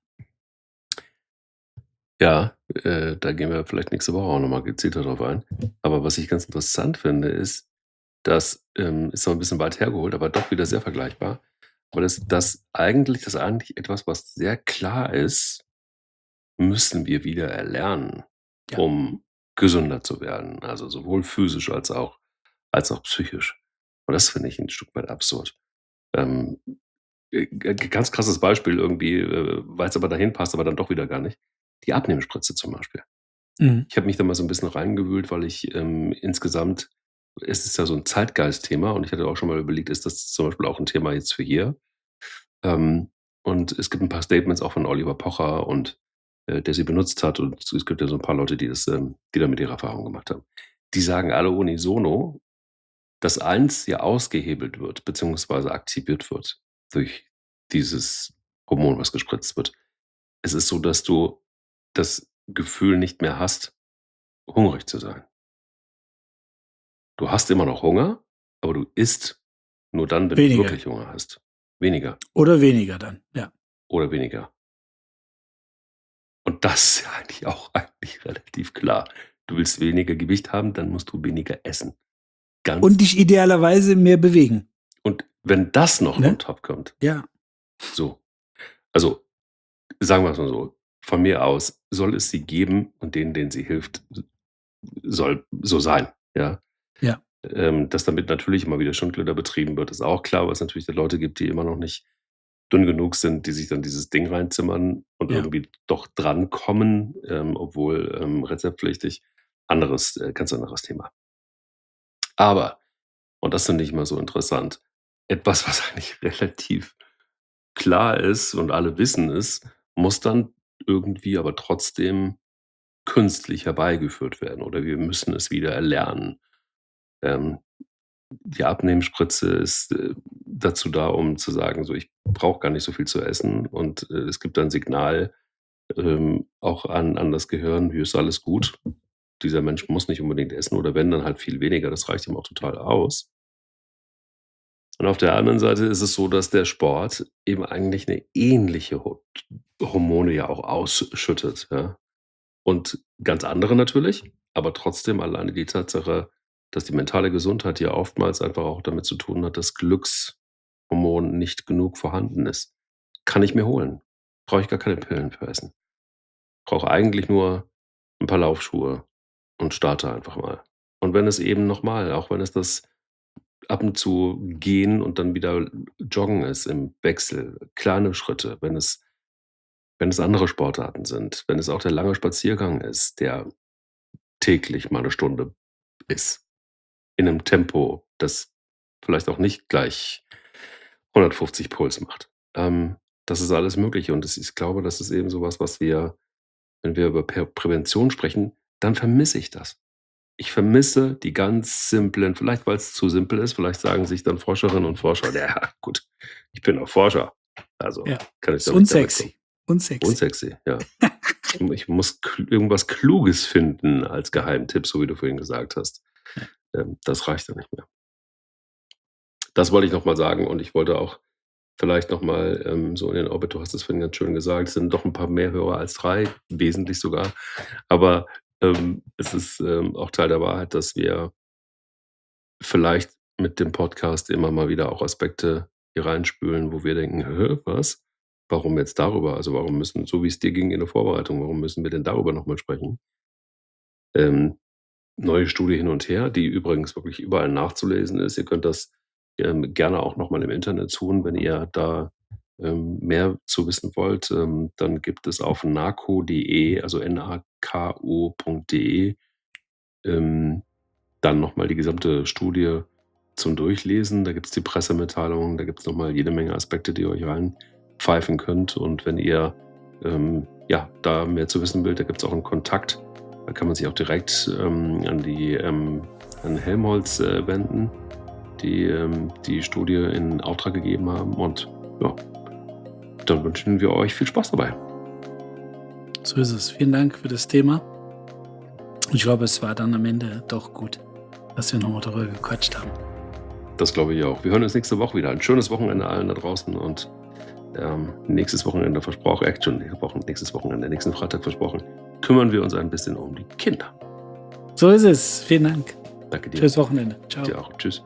Ja, da gehen wir vielleicht nächste Woche auch nochmal gezielter drauf ein. Aber was ich ganz interessant finde, ist, das ist noch ein bisschen weit hergeholt, aber doch wieder sehr vergleichbar. Aber das eigentlich etwas, was sehr klar ist, müssen wir wieder erlernen, Ja. um gesünder zu werden. Also sowohl physisch als auch psychisch. Und das finde ich ein Stück weit absurd. Ähm, ganz krasses Beispiel irgendwie, weil es aber dahin passt, aber dann doch wieder gar nicht. Die Abnehmspritze zum Beispiel. Mhm. Ich habe mich da mal so ein bisschen reingewühlt, weil ich insgesamt, es ist ja so ein Zeitgeist-Thema und ich hatte auch schon mal überlegt, ist das zum Beispiel auch ein Thema jetzt für hier? Und es gibt ein paar Statements auch von Oliver Pocher und der sie benutzt hat, und es gibt ja so ein paar Leute, die damit ihre Erfahrungen gemacht haben. Die sagen alle unisono, dass eins ja ausgehebelt wird, beziehungsweise aktiviert wird durch dieses Hormon, was gespritzt wird. Es ist so, dass du das Gefühl nicht mehr hast, hungrig zu sein. Du hast immer noch Hunger, aber du isst nur dann, wenn du Weniger. wirklich Hunger hast. Weniger Oder weniger dann, ja. oder weniger. Und das ist ja eigentlich relativ klar. Du willst weniger Gewicht haben, dann musst du weniger essen. Und dich idealerweise mehr bewegen. Und wenn das noch Ne? on top kommt, Ja. so. Also, sagen wir es mal so, von mir aus soll es sie geben und denen sie hilft, soll so sein, ja. Ja. Dass damit natürlich immer wieder Schundleder betrieben wird, ist auch klar, weil es natürlich Leute gibt, die immer noch nicht dünn genug sind, die sich dann dieses Ding reinzimmern und Ja. irgendwie doch drankommen, obwohl rezeptpflichtig. Ganz anderes Thema. Aber, und das finde ich immer so interessant, etwas, was eigentlich relativ klar ist und alle wissen es, muss dann irgendwie aber trotzdem künstlich herbeigeführt werden oder wir müssen es wieder erlernen. Die Abnehmspritze ist dazu da, um zu sagen, so ich brauche gar nicht so viel zu essen und es gibt ein Signal auch an das Gehirn, hier ist alles gut. Dieser Mensch muss nicht unbedingt essen oder wenn, dann halt viel weniger. Das reicht ihm auch total aus. Und auf der anderen Seite ist es so, dass der Sport eben eigentlich eine ähnliche Hormone ja auch ausschüttet. Ja? Und ganz andere natürlich, aber trotzdem alleine die Tatsache, dass die mentale Gesundheit ja oftmals einfach auch damit zu tun hat, dass Glückshormon nicht genug vorhanden ist. Kann ich mir holen. Brauche ich gar keine Pillen für essen. Brauche eigentlich nur ein paar Laufschuhe und starte einfach mal. Und wenn es eben nochmal, auch wenn es das ab und zu gehen und dann wieder joggen ist im Wechsel, kleine Schritte, wenn es andere Sportarten sind, wenn es auch der lange Spaziergang ist, der täglich mal eine Stunde ist, in einem Tempo, das vielleicht auch nicht gleich 150 Puls macht. Das ist alles möglich und ich glaube, das ist eben sowas, was wir, wenn wir über Prävention sprechen, dann vermisse ich das. Ich vermisse die ganz simplen, vielleicht weil es zu simpel ist, vielleicht sagen sich dann Forscherinnen und Forscher, ja gut, ich bin auch Forscher, also Ja. kann ich Ist damit unsexy. unsexy, ja. Ich muss irgendwas Kluges finden als Geheimtipp, so wie du vorhin gesagt hast. Das reicht ja nicht mehr. Das wollte ich noch mal sagen und ich wollte auch vielleicht noch mal so in den Orbit, du hast es vorhin ganz schön gesagt, es sind doch ein paar mehr Hörer als 3, wesentlich sogar. Aber es ist auch Teil der Wahrheit, dass wir vielleicht mit dem Podcast immer mal wieder auch Aspekte hier reinspülen, wo wir denken: „Hä, was? Warum jetzt darüber? Also, warum müssen, so wie es dir ging in der Vorbereitung, warum müssen wir denn darüber noch mal sprechen?“ Neue Studie hin und her, die übrigens wirklich überall nachzulesen ist. Ihr könnt das gerne auch noch mal im Internet tun, wenn ihr da mehr zu wissen wollt. Dann gibt es auf nako.de, also nako.de, dann noch mal die gesamte Studie zum Durchlesen. Da gibt es die Pressemitteilungen, da gibt es noch mal jede Menge Aspekte, die ihr euch reinpfeifen könnt. Und wenn ihr da mehr zu wissen wollt, da gibt es auch einen Kontakt Da kann man sich auch direkt an Helmholtz wenden, die die Studie in Auftrag gegeben haben. Und ja, dann wünschen wir euch viel Spaß dabei. So ist es. Vielen Dank für das Thema. Ich glaube, es war dann am Ende doch gut, dass wir nochmal darüber gequatscht haben. Das glaube ich auch. Wir hören uns nächste Woche wieder. Ein schönes Wochenende allen da draußen und nächstes Wochenende versprochen, nächstes Wochenende, nächsten Freitag versprochen, kümmern wir uns ein bisschen um die Kinder. So ist es. Vielen Dank. Danke dir. Schönes Wochenende. Ciao. Dir auch. Tschüss.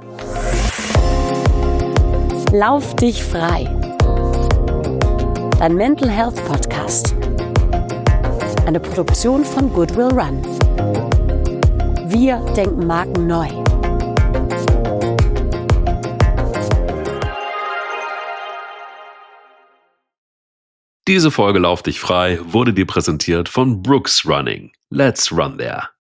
Lauf dich frei. Dein Mental Health Podcast. Eine Produktion von Goodwill Run. Wir denken Marken neu. Diese Folge Lauf dich frei wurde dir präsentiert von Brooks Running. Let's run there.